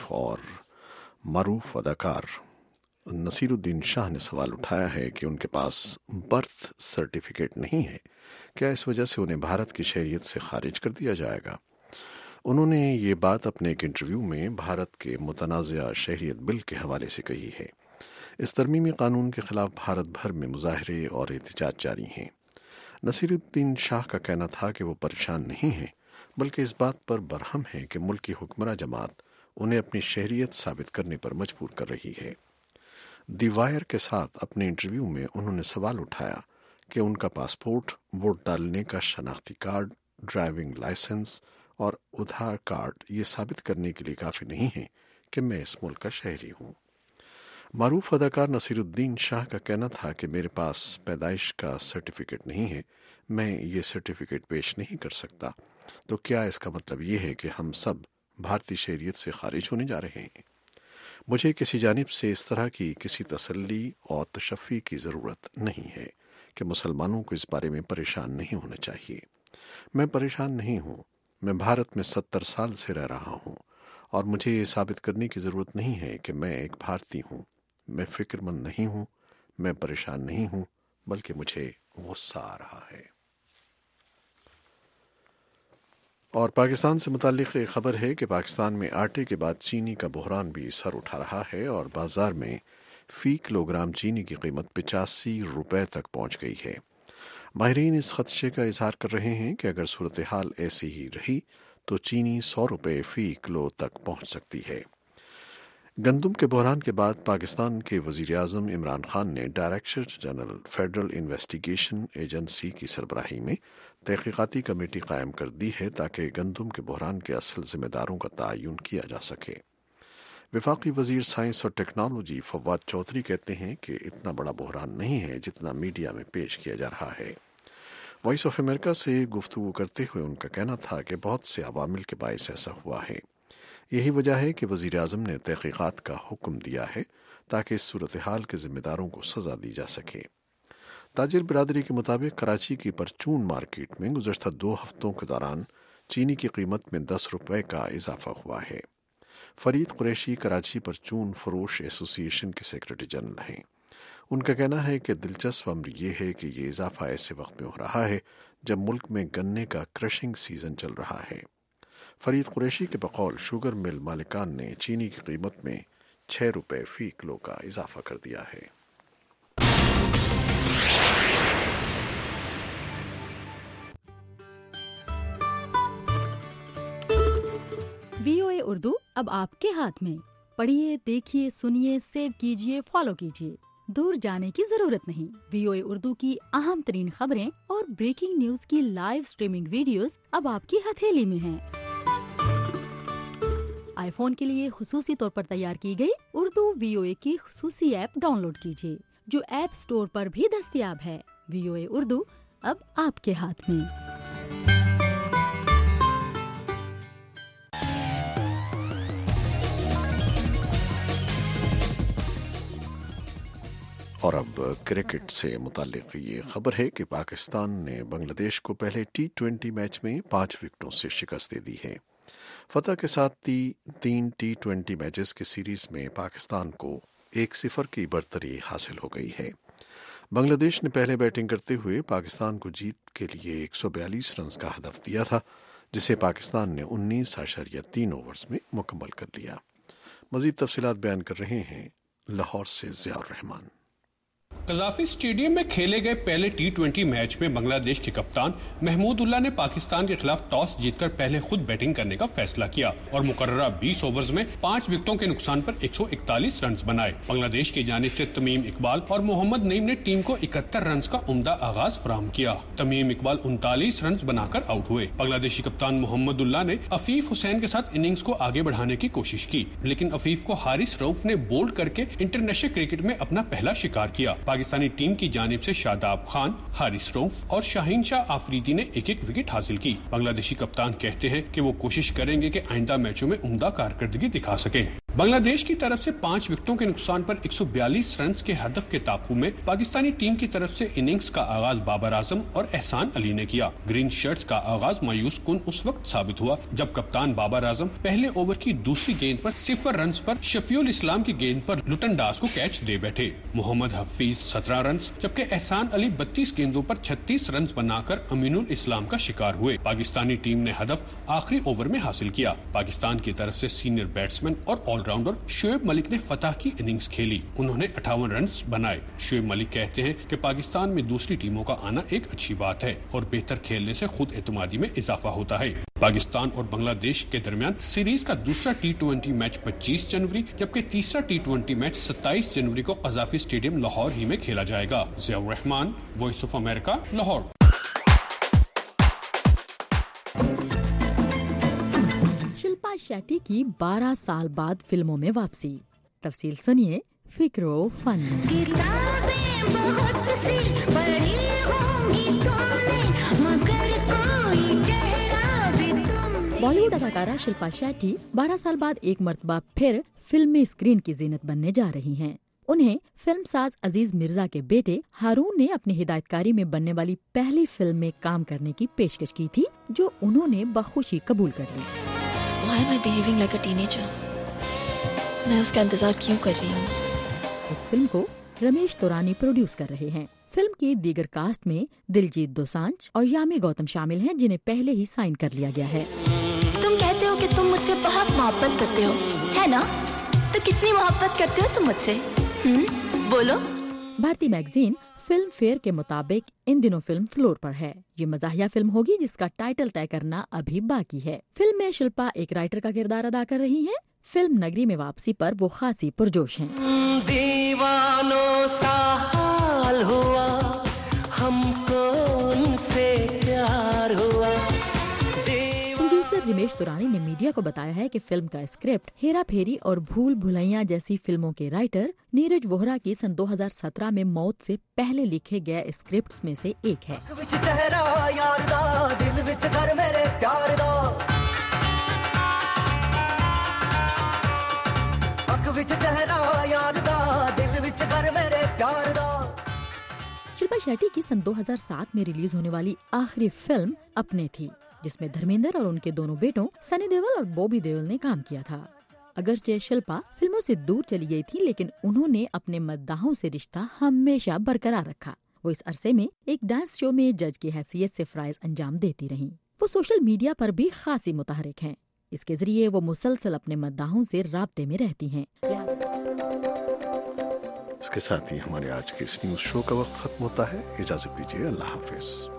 معروف اداکار نصیر الدین شاہ نے سوال اٹھایا ہے کہ ان کے پاس برتھ سرٹیفکیٹ نہیں ہے، کیا اس وجہ سے انہیں بھارت کی شہریت سے خارج کر دیا جائے گا؟ انہوں نے یہ بات اپنے ایک انٹرویو میں بھارت کے متنازع شہریت بل کے حوالے سے کہی ہے۔ اس ترمیمی قانون کے خلاف بھارت بھر میں مظاہرے اور احتجاج جاری ہیں۔ نصیر الدین شاہ کا کہنا تھا کہ وہ پریشان نہیں ہیں، بلکہ اس بات پر برہم ہیں کہ ملک کی حکمراں جماعت انہیں اپنی شہریت ثابت کرنے پر مجبور کر رہی ہے۔ دی وائر کے ساتھ اپنے انٹرویو میں انہوں نے سوال اٹھایا کہ ان کا پاسپورٹ، ووٹ ڈالنے کا شناختی کارڈ، ڈرائیونگ لائسنس اور آدھار کارڈ یہ ثابت کرنے کے لیے کافی نہیں ہے کہ میں اس ملک کا شہری ہوں۔ معروف اداکار نصیر الدین شاہ کا کہنا تھا کہ میرے پاس پیدائش کا سرٹیفکیٹ نہیں ہے، میں یہ سرٹیفکیٹ پیش نہیں کر سکتا، تو کیا اس کا مطلب یہ ہے کہ ہم سب بھارتی شہریت سے خارج ہونے جا رہے ہیں؟ مجھے کسی جانب سے اس طرح کی کسی تسلی اور تشفی کی ضرورت نہیں ہے کہ مسلمانوں کو اس بارے میں پریشان نہیں ہونا چاہیے۔ میں پریشان نہیں ہوں، میں بھارت میں 70 سال سے رہ رہا ہوں اور مجھے یہ ثابت کرنے کی ضرورت نہیں ہے کہ میں ایک بھارتی ہوں۔ میں فکر مند نہیں ہوں، میں پریشان نہیں ہوں، بلکہ مجھے غصہ آ رہا ہے۔ اور پاکستان سے متعلق ایک خبر ہے کہ پاکستان میں آٹے کے بعد چینی کا بحران بھی سر اٹھا رہا ہے اور بازار میں فی کلو گرام چینی کی قیمت 85 روپے تک پہنچ گئی ہے۔ ماہرین اس خدشے کا اظہار کر رہے ہیں کہ اگر صورتحال ایسی ہی رہی تو چینی 100 روپے فی کلو تک پہنچ سکتی ہے۔ گندم کے بحران کے بعد پاکستان کے وزیر اعظم عمران خان نے director general federal investigation agency کی سربراہی میں تحقیقاتی کمیٹی قائم کر دی ہے تاکہ گندم کے بحران کے اصل ذمہ داروں کا تعین کیا جا سکے۔ वफाकी वजीर साइंस और टेक्नोलॉजी फवाद चौधरी कहते हैं कि इतना बड़ा बहरान नहीं है जितना मीडिया में पेश किया जा रहा है। वॉइस ऑफ अमेरिका से गुफ्तगू करते हुए उनका कहना था कि बहुत से अवामिल के बायस ऐसा हुआ है। यही वजह है कि वजीर आज़म ने तहकीकात का हुक्म दिया है ताकि इस सूरत हाल के जिम्मेदारों को सजा दी जा सके। ताजिर बिरादरी के मुताबिक कराची की परचून मार्केट में गुज़श्ता 2 हफ्तों के दौरान चीनी की कीमत में 10 रुपये का इजाफा हुआ है। फरीद कुरैशी कराची परचून फरोश एसोसिएशन के सेक्रेटरी जनरल हैं। उनका कहना है कि दिलचस्प अमर ये है कि ये इजाफा ऐसे वक्त में हो रहा है जब मुल्क में गन्ने का क्रशिंग सीजन चल रहा है। फरीद कुरैशी के बकौल शुगर मिल मालिकान ने चीनी की कीमत में 6 रुपये फी किलो का इजाफा कर दिया है। VOA उर्दू अब आपके हाथ में। पढ़िए, देखिए, सुनिए, सेव कीजिए, फॉलो कीजिए। दूर जाने की जरूरत नहीं। VOA उर्दू की अहम तरीन खबरें और ब्रेकिंग न्यूज की लाइव स्ट्रीमिंग वीडियोस अब आपकी हथेली में हैं। आईफोन के लिए खुसूसी तौर पर तैयार की गई उर्दू VOA की खुसूसी ऐप डाउनलोड कीजिए, जो ऐप स्टोर पर भी दस्तयाब है। VOA उर्दू अब आपके हाथ में। और अब क्रिकेट से मुताल्लिक ये खबर है कि पाकिस्तान ने बांग्लादेश को पहले T20 मैच में 5 विकेटों से शिकस्त दे दी है। फतह के साथ 3 T20 मैचेस की सीरीज में पाकिस्तान को 1-0 की बढ़तरी हासिल हो गई है। बांग्लादेश ने पहले बैटिंग करते हुए पाकिस्तान को जीत के लिए 142 रन का हदफ दिया था, जिसे पाकिस्तान ने 19.3 ओवर्स में मुकम्मल कर लिया। मजीद तफसीलात बयान कर रहे हैं लाहौर से ज़ियाउर रहमान। कज़ाफी स्टेडियम में खेले गए पहले T20 मैच में बांग्लादेश के कप्तान महमूदुल्लाह ने पाकिस्तान के खिलाफ टॉस जीतकर पहले खुद बैटिंग करने का फैसला किया और मुकर्ररा 20 ओवर्स में 5 विकेटों के नुकसान पर 141 रन बनाए। बांग्लादेश की जानिब से तमीम इकबाल और मोहम्मद नईम ने टीम को 71 रन का उम्दा आगाज फराहम किया। तमीम इकबाल 39 रन बनाकर आउट हुए। बांग्लादेशी कप्तान मोहम्मदुल्लाह ने अफीफ हुसैन के साथ इनिंग्स को आगे बढ़ाने की कोशिश की, लेकिन अफीफ को हारिस रऊफ ने बोल्ड करके इंटरनेशनल क्रिकेट में अपना पहला शिकार किया। पाकिस्तानी टीम की जानिब से शादाब खान, हारिस रऊफ और शाहीन शाह आफरीदी ने एक एक विकेट हासिल की। बांग्लादेशी कप्तान कहते हैं कि वो कोशिश करेंगे कि आइंदा मैचों में उम्दा कारकर्दगी दिखा सकें। बांग्लादेश की तरफ से 5 विकेटों के नुकसान पर 142 रन के हदफ के ताबू में पाकिस्तानी टीम की तरफ से इनिंग्स का आगाज बाबर आजम और एहसान अली ने किया। ग्रीन शर्ट्स का आगाज मायूस कुन उस वक्त साबित हुआ जब कप्तान बाबर आजम पहले ओवर की दूसरी गेंद पर 0 रन पर शफीउल इस्लाम की गेंद पर लुटन दास को कैच दे बैठे। मोहम्मद हफीज 17 रन जबकि एहसान अली 32 गेंदों पर 36 रन बनाकर अमीनुल इस्लाम का शिकार हुए। पाकिस्तानी टीम ने हदफ आखिरी ओवर में हासिल किया। पाकिस्तान की तरफ से सीनियर बैट्समैन और ऑलराउंडर शोएब मलिक ने फतह की इनिंग्स खेली। उन्होंने 58 रन बनाए। शोएब मलिक कहते हैं कि पाकिस्तान में दूसरी टीमों का आना एक अच्छी बात है और बेहतर खेलने से खुद एतमादी में इजाफा होता है। पाकिस्तान और बांग्लादेश के दरमियान सीरीज का दूसरा T20 मैच 25 जनवरी जबकि तीसरा T20 मैच 27 जनवरी को कज़ाफी स्टेडियम लाहौर ही में खेला जाएगा। Ziaur Rahman, Voice of America, Lahore. Shilpa Shetty की 12 साल बाद फिल्मों में वापसी। तफसील सुनिए फिक्रो फन में। बॉलीवुड अदाकारा शिल्पा शेट्टी 12 साल बाद एक मर्तबा फिर फिल्मी स्क्रीन की जीनत बनने जा रही हैं। उन्हें फिल्मसाज अजीज मिर्जा के बेटे हारून ने अपनी हिदायतकारी में बनने वाली पहली फिल्म में काम करने की पेशकश की थी, जो उन्होंने बखुशी कबूल कर ली। Why am I behaving like a teenager? मैं उसका इंतजार क्यों कर रही हूँ? इस फिल्म को रमेश तोरानी प्रोड्यूस कर रहे हैं। फिल्म की दीगर कास्ट में दिलजीत दोसांझ और यामी गौतम शामिल हैं, जिन्हें पहले ही साइन कर लिया गया है। तुम कहते हो कि तुम मुझसे बहुत मोहब्बत करते हो, है ना? तो कितनी मोहब्बत करते हो तुम मुझसे? बोलो। भारतीय मैगजीन फिल्म फेयर के मुताबिक इन दिनों फिल्म फ्लोर पर है। ये मज़ाहिया फिल्म होगी जिसका टाइटल तय करना अभी बाकी है। फिल्म में शिल्पा एक राइटर का किरदार अदा कर रही हैं। फिल्म नगरी में वापसी पर वो खासी पुरजोश हैं। दीवानों सा हाल हुआ, हमको उनसे प्यार हुआ। प्रोड्यूसर हिमेश तुरानी ने मीडिया को बताया है कि फिल्म का स्क्रिप्ट हेरा फेरी और भूल भुलैया जैसी फिल्मों के राइटर नीरज वोहरा की सन 2017 में मौत से पहले लिखे गए स्क्रिप्ट्स में से एक है। शिल्पा शेट्टी की सन 2007 में रिलीज होने वाली आखिरी फिल्म अपने थी, जिसमें धर्मेंद्र और उनके दोनों बेटों सनी देओल और बॉबी देओल ने काम किया था। अगरचे शिल्पा फिल्मों से दूर चली गई थी, लेकिन उन्होंने अपने मद्दाहों से रिश्ता हमेशा बरकरार रखा। वो इस अरसे में एक डांस शो में जज की हैसियत से फ्राइज अंजाम देती रहीं। वो सोशल मीडिया पर भी खासी मुतहरिक हैं। इसके जरिए वो मुसलसल अपने मद्दाहों से राब्ते में रहती हैं। इसके साथ ही हमारे आज के इस न्यूज शो का वक्त खत्म होता है। इजाजत दीजिए, अल्लाह हाफिज।